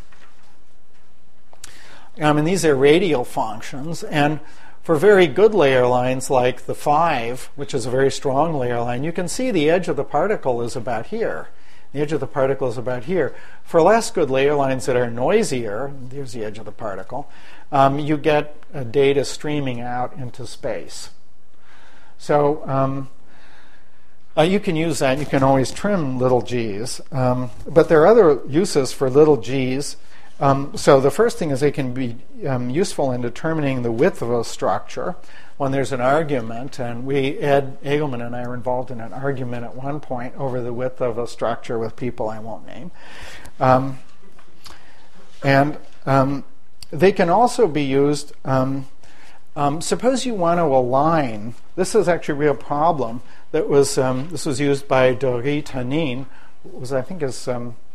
And these are radial functions. And for very good layer lines like the 5, which is a very strong layer line, you can see the edge of the particle is about here. The edge of the particle is about here. For less good layer lines that are noisier, here's the edge of the particle, you get data streaming out into space. So you can use that. You can always trim little g's. But there are other uses for little g's. So the first thing is they can be useful in determining the width of a structure when there's an argument. And Ed Egelman and I were involved in an argument at one point over the width of a structure with people I won't name. And they can also be used, suppose you want to align, this is actually a real problem, that was, this was used by Dory Tanin, was I think is,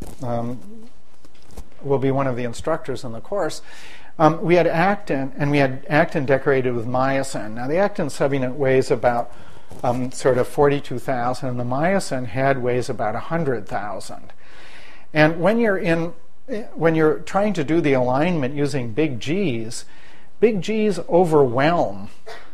will be one of the instructors in the course. We had actin, and we had actin decorated with myosin. Now, the actin subunit weighs about sort of 42,000, and the myosin head weighs about 100,000. And when you're trying to do the alignment using big G's overwhelm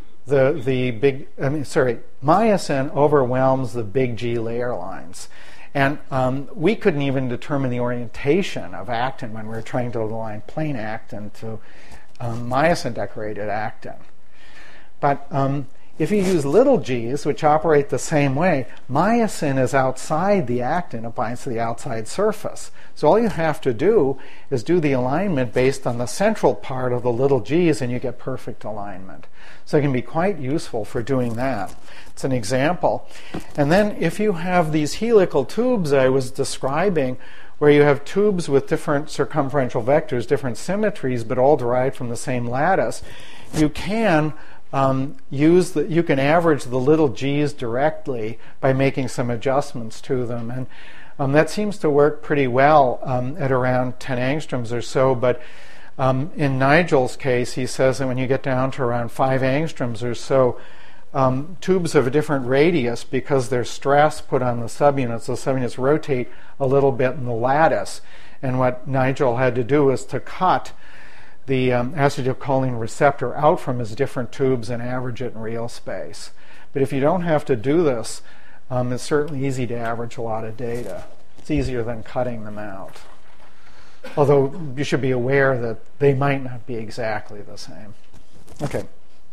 myosin overwhelms the big G layer lines. And we couldn't even determine the orientation of actin when we were trying to align plain actin to myosin-decorated actin. But if you use little g's, which operate the same way, myosin is outside the actin, it binds to the outside surface. So all you have to do is do the alignment based on the central part of the little g's, and you get perfect alignment. So it can be quite useful for doing that. It's an example. And then if you have these helical tubes I was describing, where you have tubes with different circumferential vectors, different symmetries, but all derived from the same lattice, you can you can average the little g's directly by making some adjustments to them. And that seems to work pretty well at around 10 angstroms or so, but in Nigel's case, he says that when you get down to around 5 angstroms or so, tubes of a different radius, because there's stress put on the subunits, the subunits rotate a little bit in the lattice. And what Nigel had to do was to cut the acetylcholine receptor out from his different tubes and average it in real space. But if you don't have to do this, it's certainly easy to average a lot of data. It's easier than cutting them out. Although you should be aware that they might not be exactly the same. Okay.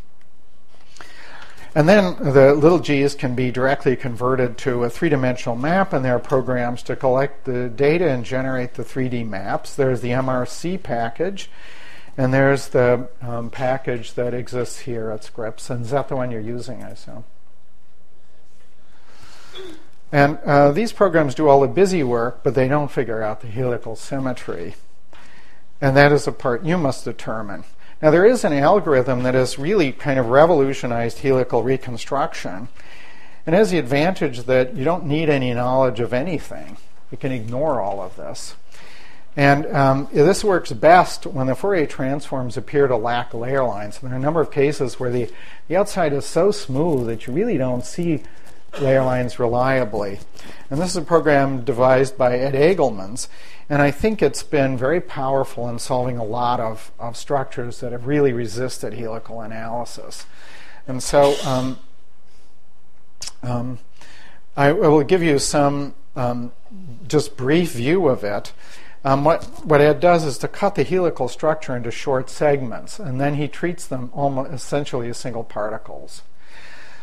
And then the little g's can be directly converted to a three-dimensional map, and there are programs to collect the data and generate the 3D maps. There's the MRC package, and there's the package that exists here at Scripps. And is that the one you're using, I assume? And these programs do all the busy work, but they don't figure out the helical symmetry. And that is a part you must determine. Now, there is an algorithm that has really kind of revolutionized helical reconstruction. And has the advantage that you don't need any knowledge of anything. You can ignore all of this. And this works best when the Fourier transforms appear to lack layer lines. And there are a number of cases where the outside is so smooth that you really don't see layer lines reliably. And this is a program devised by Ed Egelmans. And I think it's been very powerful in solving a lot of structures that have really resisted helical analysis. And so I will give you some just brief view of it. What Ed does is to cut the helical structure into short segments, and then he treats them almost essentially as single particles.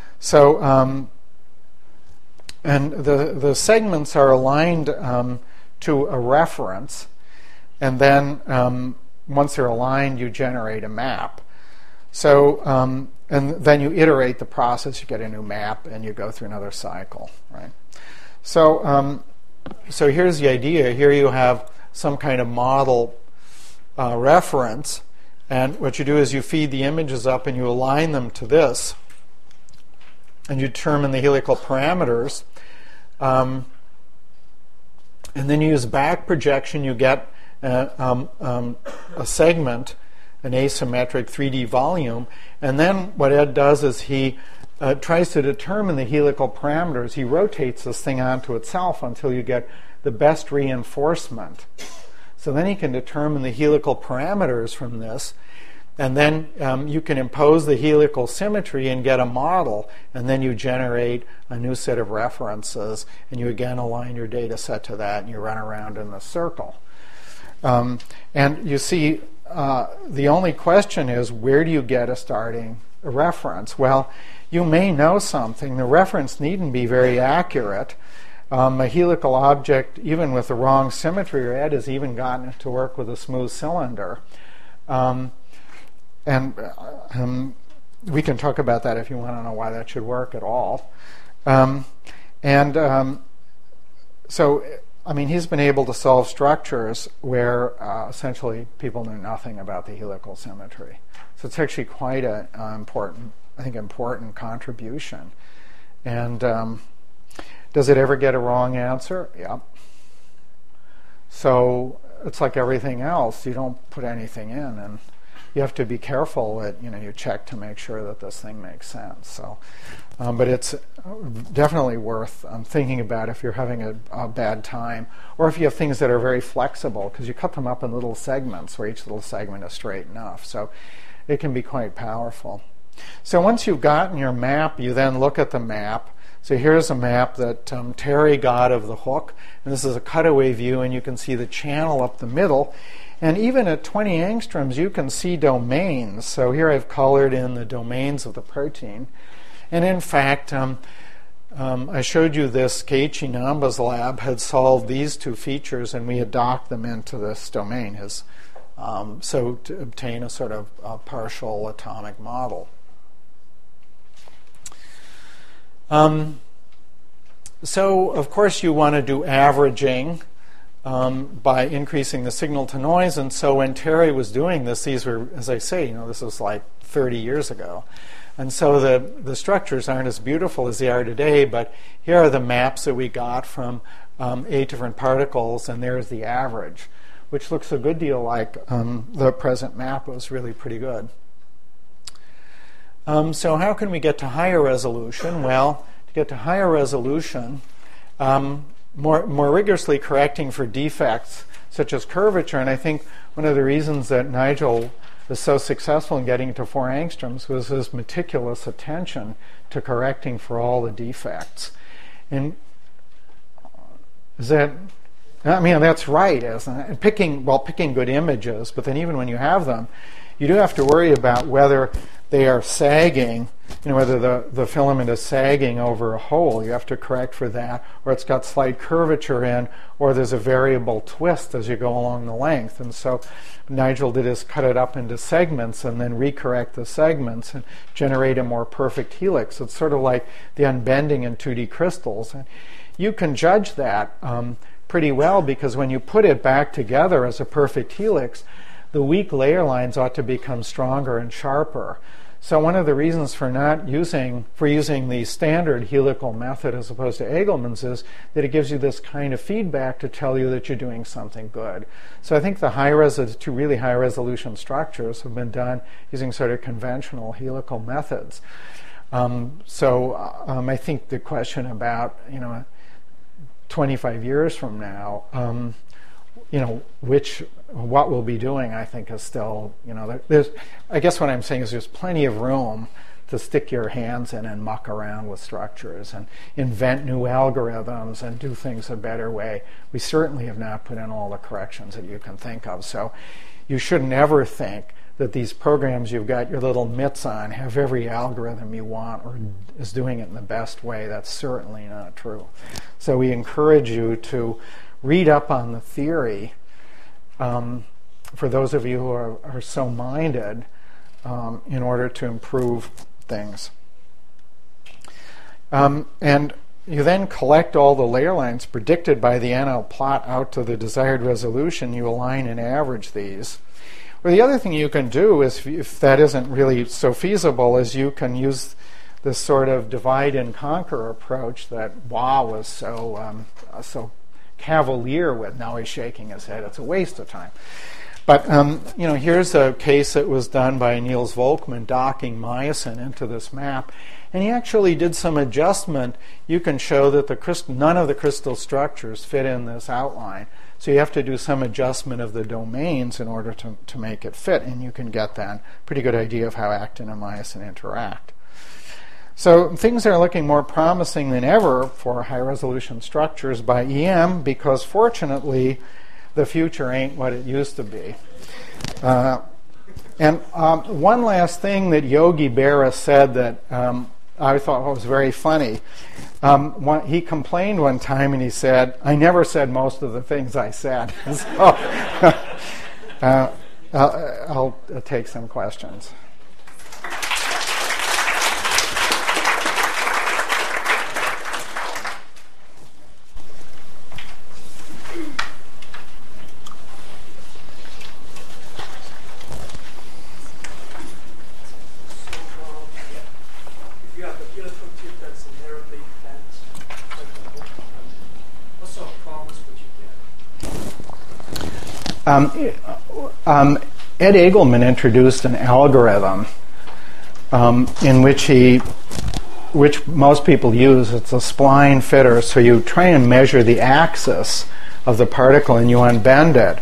So, and the segments are aligned to a reference, and then once they're aligned, you generate a map. So, and then you iterate the process, you get a new map, and you go through another cycle, right? So, so here's the idea. Here you have some kind of model reference, and what you do is you feed the images up and you align them to this, and you determine the helical parameters, and then you use back projection. You get a segment, an asymmetric 3D volume, and then what Ed does is he tries to determine the helical parameters. He rotates this thing onto itself until you get the best reinforcement. So then he can determine the helical parameters from this, and then you can impose the helical symmetry and get a model, and then you generate a new set of references, and you again align your data set to that, and you run around in the circle. And you see, the only question is, where do you get a reference? Well, you may know something. The reference needn't be very accurate. A helical object, even with the wrong symmetry, or Ed has even gotten it to work with a smooth cylinder. And we can talk about that if you want to know why that should work at all. So, I mean, he's been able to solve structures where essentially people knew nothing about the helical symmetry. So it's actually quite an important contribution. And does it ever get a wrong answer? Yeah. So it's like everything else. You don't put anything in, and you have to be careful that you check to make sure that this thing makes sense. So, but it's definitely worth thinking about if you're having a bad time, or if you have things that are very flexible, because you cut them up in little segments where each little segment is straight enough. So it can be quite powerful. So once you've gotten your map, you then look at the map. So here's a map that Terry got of the hook, and this is a cutaway view, and you can see the channel up the middle. And even at 20 angstroms, you can see domains. So here I've colored in the domains of the protein. And in fact, I showed you this. Keiichi Namba's lab had solved these two features, and we had docked them into this domain, so to obtain a sort of partial atomic model. So, of course, you want to do averaging by increasing the signal to noise. And so when Terry was doing this, these were, as I say, this was like 30 years ago. And so the structures aren't as beautiful as they are today, but here are the maps that we got from 8 different particles, and there's the average, which looks a good deal like the present map. It was really pretty good. So how can we get to higher resolution? Well, to get to higher resolution, more rigorously correcting for defects such as curvature, and I think one of the reasons that Nigel was so successful in getting to 4 angstroms was his meticulous attention to correcting for all the defects. And that's right, isn't it? And picking good images, but then even when you have them, you do have to worry about whether they are sagging, whether the filament is sagging over a hole. You have to correct for that, or it's got slight curvature in, or there's a variable twist as you go along the length. And so Nigel did is cut it up into segments and then recorrect the segments and generate a more perfect helix. It's sort of like the unbending in 2D crystals. And you can judge that pretty well, because when you put it back together as a perfect helix, the weak layer lines ought to become stronger and sharper. So one of the reasons for using the standard helical method as opposed to Eagleman's is that it gives you this kind of feedback to tell you that you're doing something good. So I think the two really high resolution structures have been done using sort of conventional helical methods. I think the question about 25 years from now, what we'll be doing, I think, is still, I guess what I'm saying is there's plenty of room to stick your hands in and muck around with structures and invent new algorithms and do things a better way. We certainly have not put in all the corrections that you can think of. So you shouldn't ever think that these programs you've got your little mitts on have every algorithm you want or is doing it in the best way. That's certainly not true. So we encourage you to read up on the theory. For those of you who are so minded, in order to improve things. And you then collect all the layer lines predicted by the NL plot out to the desired resolution. You align and average these. Well, the other thing you can do is, if that isn't really so feasible, is you can use this sort of divide and conquer approach that Wah was so cavalier with. Now he's shaking his head. It's a waste of time. But here's a case that was done by Niels Volkmann docking myosin into this map. And he actually did some adjustment. You can show that none of the crystal structures fit in this outline. So you have to do some adjustment of the domains in order to make it fit. And you can get then a pretty good idea of how actin and myosin interact. So things are looking more promising than ever for high-resolution structures by EM, because fortunately the future ain't what it used to be. And one last thing that Yogi Berra said that I thought was very funny. He complained one time and he said, "I never said most of the things I said." So I'll take some questions. Ed Egelman introduced an algorithm in which most people use. It's a spline fitter, so you try and measure the axis of the particle and you unbend it.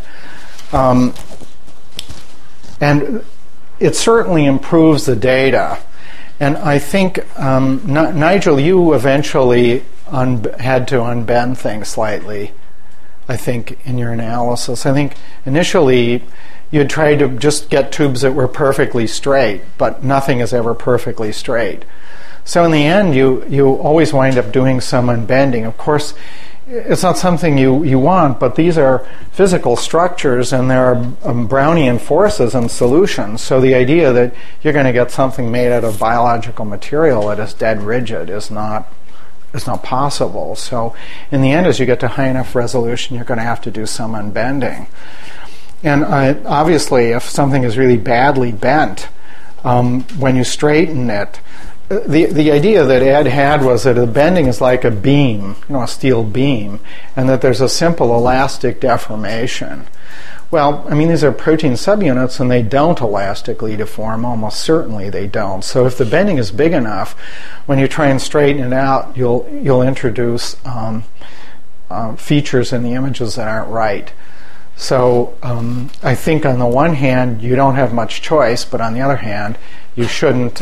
And it certainly improves the data. And I think, Nigel, you eventually had to unbend things slightly, I think, in your analysis. I think initially you had tried to just get tubes that were perfectly straight, but nothing is ever perfectly straight. So in the end, you always wind up doing some unbending. Of course, it's not something you want, but these are physical structures and there are Brownian forces and solutions. So the idea that you're going to get something made out of biological material that is dead rigid is not possible. So in the end, as you get to high enough resolution, you're going to have to do some unbending. And obviously, if something is really badly bent, when you straighten it, the idea that Ed had was that the bending is like a beam, a steel beam, and that there's a simple elastic deformation. Well, I mean, these are protein subunits, and they don't elastically deform. Almost certainly they don't. So if the bending is big enough, when you try and straighten it out, you'll introduce features in the images that aren't right. So I think on the one hand, you don't have much choice, but on the other hand, you shouldn't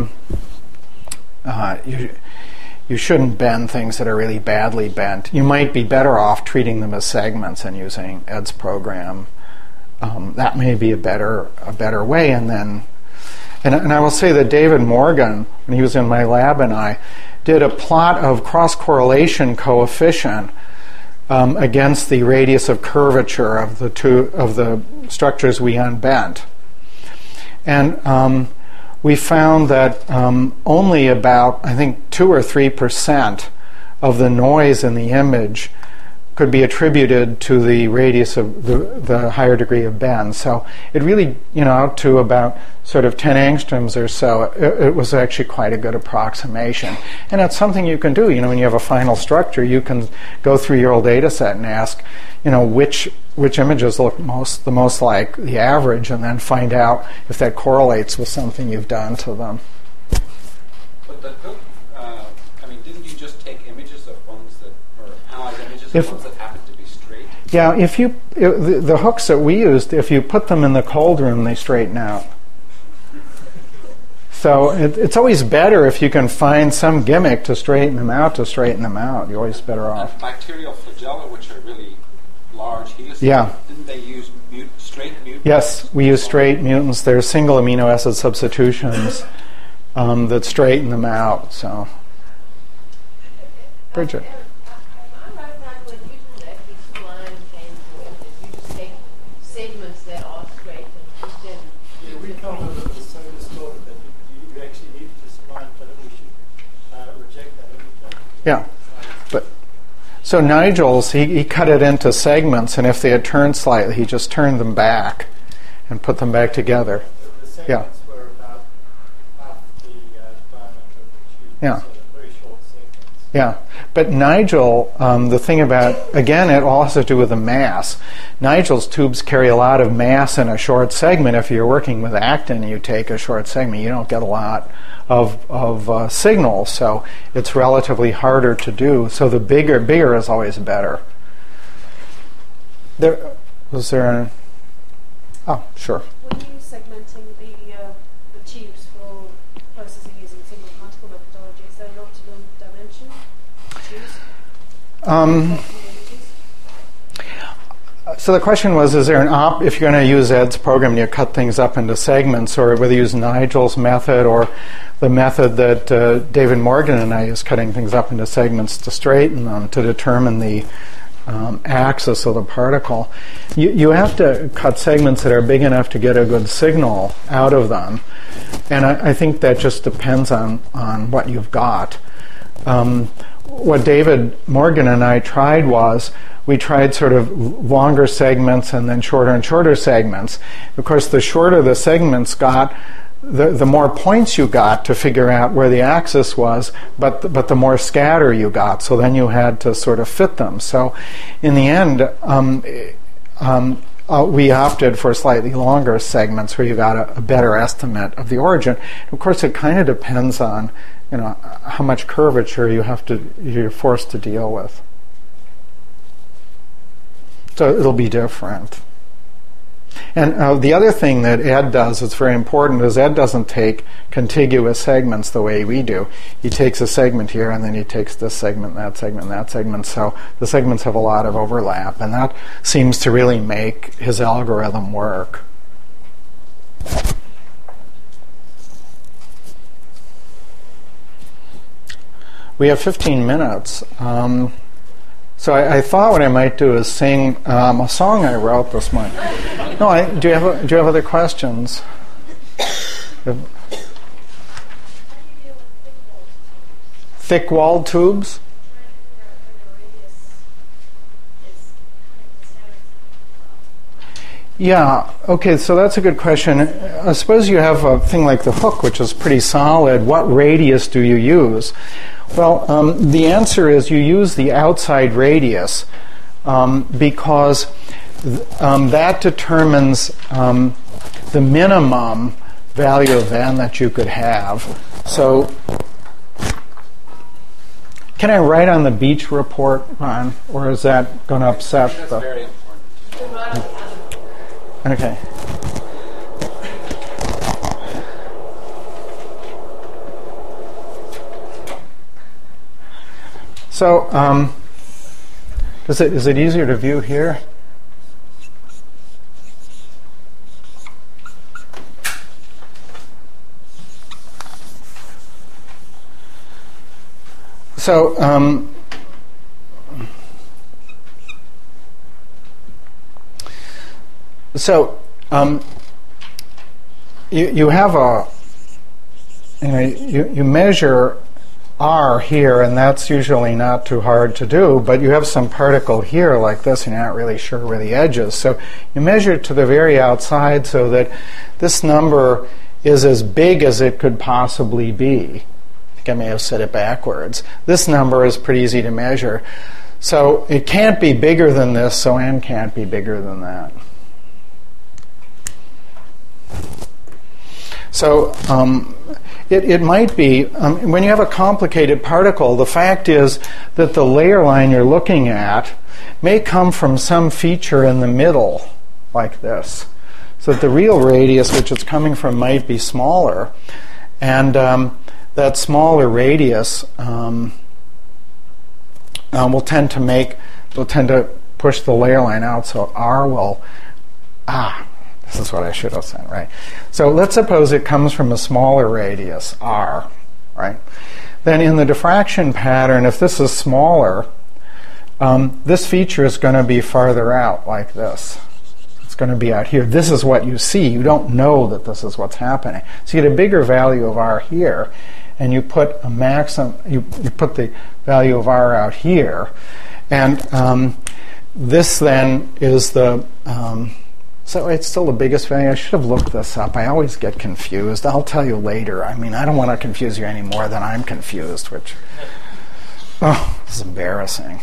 you shouldn't bend things that are really badly bent. You might be better off treating them as segments and using Ed's program. That may be a better way. And I will say that David Morgan, when he was in my lab, and I did a plot of cross-correlation coefficient against the radius of curvature of the structures we unbent. And we found that only about, I think, 2 or 3% of the noise in the image could be attributed to the radius of the higher degree of bend. So it really, out to about sort of 10 angstroms or so, it was actually quite a good approximation. And that's something you can do. When you have a final structure, you can go through your old data set and ask, which images look the most like the average, and then find out if that correlates with something you've done to them. But the hook, didn't you just take images of ones that, or analyze images of ones that happen to be straight? Yeah, the hooks that we used, if you put them in the cold room, they straighten out. So it's always better if you can find some gimmick to straighten them out. You're always better off. And bacterial flagella, which are really large helices. Yeah. Didn't they use straight mutants? Yes, we use straight mutants. They're single amino acid substitutions that straighten them out. So, Bridget. Segments that are straight and then Yeah, we come with the same thought that you actually need to spline so that we should reject that image. Yeah, but so Nigel's he cut it into segments, and if they had turned slightly, he just turned them back and put them back together. The segments Yeah. were about half the diameter of the tube, Yeah. so they're very short segments. Yeah, but Nigel, the thing about, again, it all has to do with the mass. Nigel's tubes carry a lot of mass in a short segment. If you're working with actin, you take a short segment, you don't get a lot of signal, so it's relatively harder to do. So the bigger is always better. Oh, sure. When you're segmenting the tubes for processing using single particle methodology, is there an optimum dimension to choose? So the question was, is there an if you're going to use Ed's program, you cut things up into segments, or whether you use Nigel's method or the method that David Morgan and I use, cutting things up into segments to straighten them to determine the axis of the particle. You have to cut segments that are big enough to get a good signal out of them, and I think that just depends on what you've got. What David Morgan and I tried was, we tried sort of longer segments and then shorter and shorter segments. Of course, the shorter the segments got, the more points you got to figure out where the axis was, but the more scatter you got. So then you had to sort of fit them. So in the end, we opted for slightly longer segments where you got a better estimate of the origin. Of course, it kind of depends on how much curvature you're forced to deal with. So it'll be different. And the other thing that Ed does that's very important is Ed doesn't take contiguous segments the way we do. He takes a segment here, and then he takes this segment, that segment, that segment. So the segments have a lot of overlap, and that seems to really make his algorithm work. We have 15 minutes. So I thought what I might do is sing a song I wrote this month. No, do you have other questions? Thick-walled tubes? Yeah, okay, so that's a good question. I suppose you have a thing like the hook, which is pretty solid. What radius do you use? Well, the answer is you use the outside radius because that determines the minimum value of n that you could have. So can I write on the beach report, Ron, or is that going to upset That's the... very important. Okay. So, is it easier to view here? So, you have you measure R here, and that's usually not too hard to do, but you have some particle here like this, and you're not really sure where the edge is. So you measure it to the very outside so that this number is as big as it could possibly be. I think I may have said it backwards. This number is pretty easy to measure. So it can't be bigger than this, so n can't be bigger than that. So it might be, when you have a complicated particle, the fact is that the layer line you're looking at may come from some feature in the middle, like this. So that the real radius which it's coming from might be smaller. And that smaller radius will tend to push the layer line out so R will, this is what I should have said, right? So let's suppose it comes from a smaller radius, R, right? Then in the diffraction pattern, if this is smaller, this feature is going to be farther out like this. It's going to be out here. This is what you see. You don't know that this is what's happening. So you get a bigger value of R here, and you put a maximum. You put the value of R out here, and this then is the. So it's still the biggest value. I should have looked this up. I always get confused. I'll tell you later. I mean, I don't want to confuse you any more than I'm confused, which, this is embarrassing.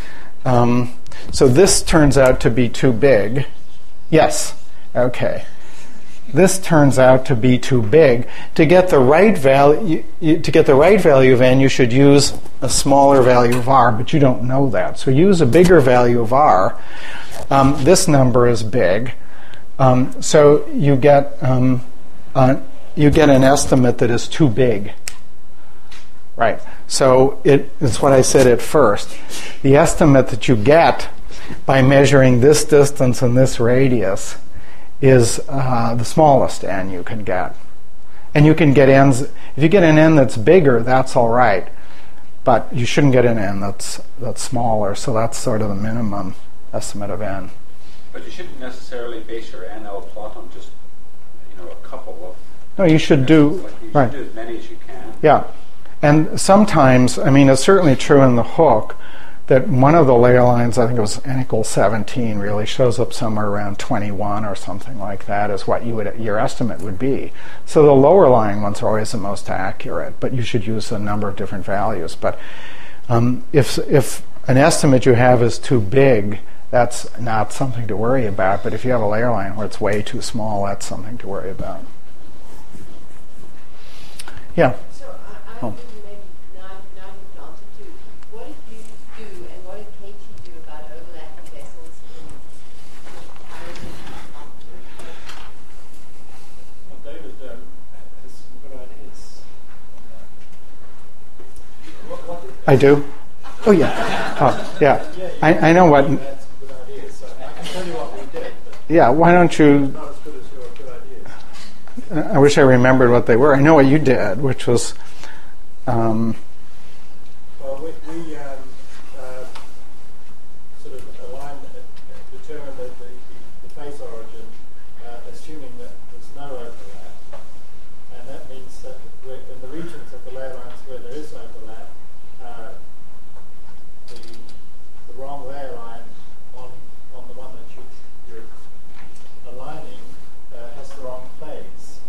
So this turns out to be too big. Yes. Okay. This turns out to be too big. To get the right value, of n, you should use a smaller value of R, but you don't know that. So use a bigger value of R. This number is big. So you get an estimate that is too big. Right. So it's what I said at first. The estimate that you get by measuring this distance and this radius is the smallest n you can get. And you can get n's. If you get an n that's bigger, that's all right. But you shouldn't get an n that's smaller. So that's sort of the minimum estimate of n. But you shouldn't necessarily base your NL plot on just a couple of. No, you should do right. Do as many as you can. Yeah, and sometimes, I mean, it's certainly true in the hook that one of the layer lines, I think it was n equals 17, really shows up somewhere around 21 or something like that is what your estimate would be. So the lower lying ones are always the most accurate, but you should use a number of different values. But if an estimate you have is too big, that's not something to worry about. But if you have a layer line where it's way too small, that's something to worry about. Yeah. So I think maybe not an answer to what did you do and what did Katie do about overlapping vessels in Well, David has some good ideas on that. I do? Oh, yeah. Oh, yeah. I know what. You had some good ideas, so I can tell you what we did, but Yeah, why don't you. not as good as your good ideas. I wish I remembered what they were. I know what you did, which was. Well, we sort of aligned, determined that the phase origin, assuming that there's no overlap, and that means that in the regions of the layer lines where there is overlap, the wrong layer line on the one that you're aligning has the wrong phase.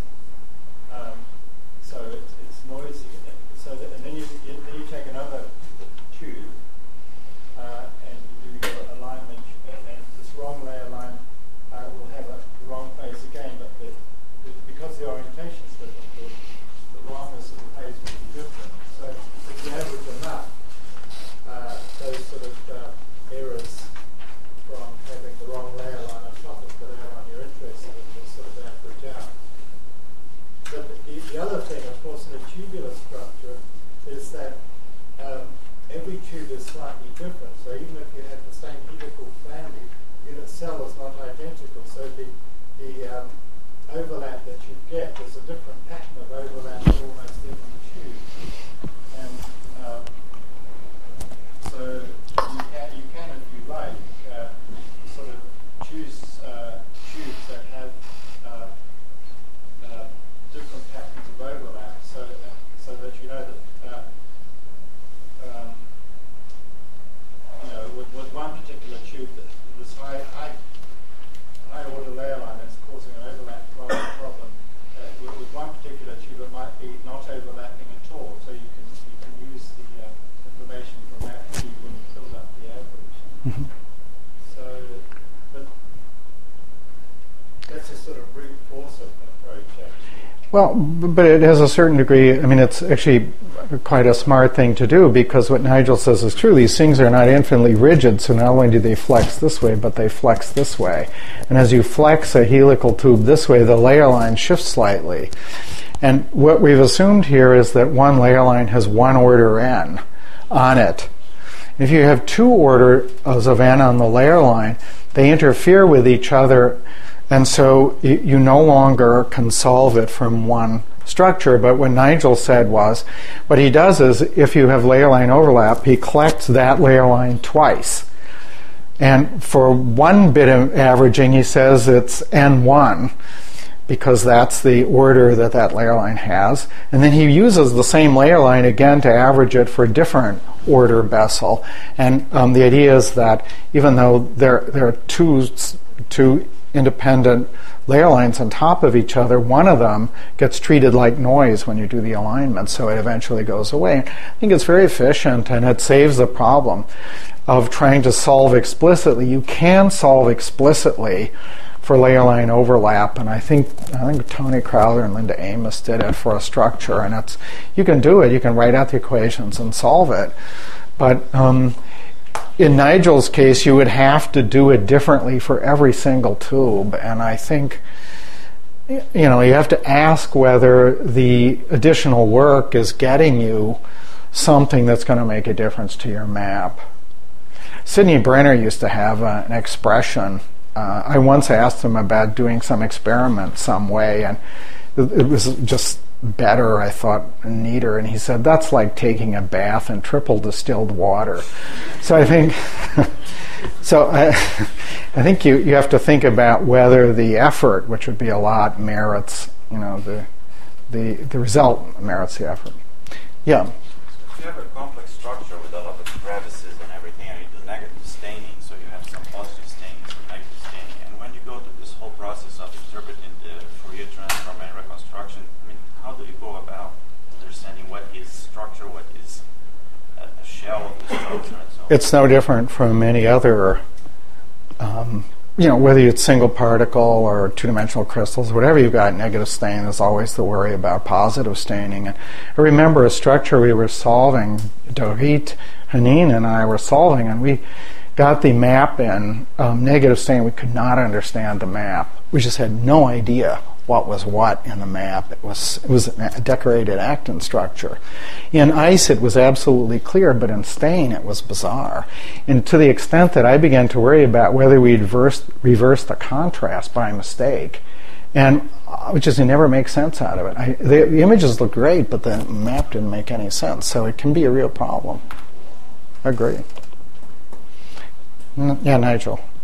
So it's noisy. And then you take another tube and you do your alignment, and this wrong layer line will have the wrong phase again. But because the orientation is different, the wrongness of the phase will be different. So if you average enough, those sort of errors from having the wrong layer line on top of the layer line you're interested in will sort of average out. But the other thing, of course, in a tubular structure is that every tube is slightly different. So even if you have the same helical family, the unit cell is not identical. So the overlap that you get is a different pattern of overlap in almost every tube. And so you can, if you like, sort of choose tubes that have different patterns of overlap, so that you know that with one particular tube, this high order layer line that's causing an overlap problem. With one particular tube, it might be not overlapping at all, so you can use the information from that tube when you build up the average. Mm-hmm. So, but that's a sort of brute force approach, actually. Well, but it has a certain degree. I mean, it's actually quite a smart thing to do, because what Nigel says is true. These things are not infinitely rigid, so not only do they flex this way, but they flex this way. And as you flex a helical tube this way, the layer line shifts slightly. And what we've assumed here is that one layer line has one order n on it. If you have two orders of n on the layer line, they interfere with each other, and so you no longer can solve it from one structure. But what Nigel said was, what he does is, if you have layer line overlap, he collects that layer line twice. And for one bit of averaging, he says it's n1, because that's the order that that layer line has. And then he uses the same layer line again to average it for a different order Bessel. And the idea is that even though there are two independent layer lines on top of each other, one of them gets treated like noise when you do the alignment, so it eventually goes away. I think it's very efficient, and it saves the problem of trying to solve explicitly. You can solve explicitly for layer line overlap, and I think Tony Crowther and Linda Amos did it for a structure, and you can do it. You can write out the equations and solve it. But in Nigel's case, you would have to do it differently for every single tube, and I think you have to ask whether the additional work is getting you something that's going to make a difference to your map. Sidney Brenner used to have an expression. I once asked him about doing some experiment some way, and it was just better, I thought, and neater. And he said, that's like taking a bath in triple distilled water. So I think, I think you have to think about whether the effort, which would be a lot, merits, the result merits the effort. Yeah. If you have a complex structure with a lot of crevices and everything, and you do negative staining, so you have some positive staining, some negative staining, and when you go through this whole process of interpreting the Fourier transform and reconstruction, how do you go about understanding what is structure, what is a shell of the structure, and so on? It's no different from any other, whether it's single particle or two-dimensional crystals, whatever you've got, negative stain, there's always the worry about positive staining. And I remember a structure we were solving, Dorit, Hanin, and I were solving, and we got the map in negative stain. We could not understand the map. We just had no idea what was what in the map. It was a decorated actin structure. In ice, it was absolutely clear, but in stain, it was bizarre. And to the extent that I began to worry about whether we'd reverse the contrast by mistake, and which is, you never make sense out of it. The images look great, but the map didn't make any sense. So it can be a real problem. I agree. Yeah, Nigel.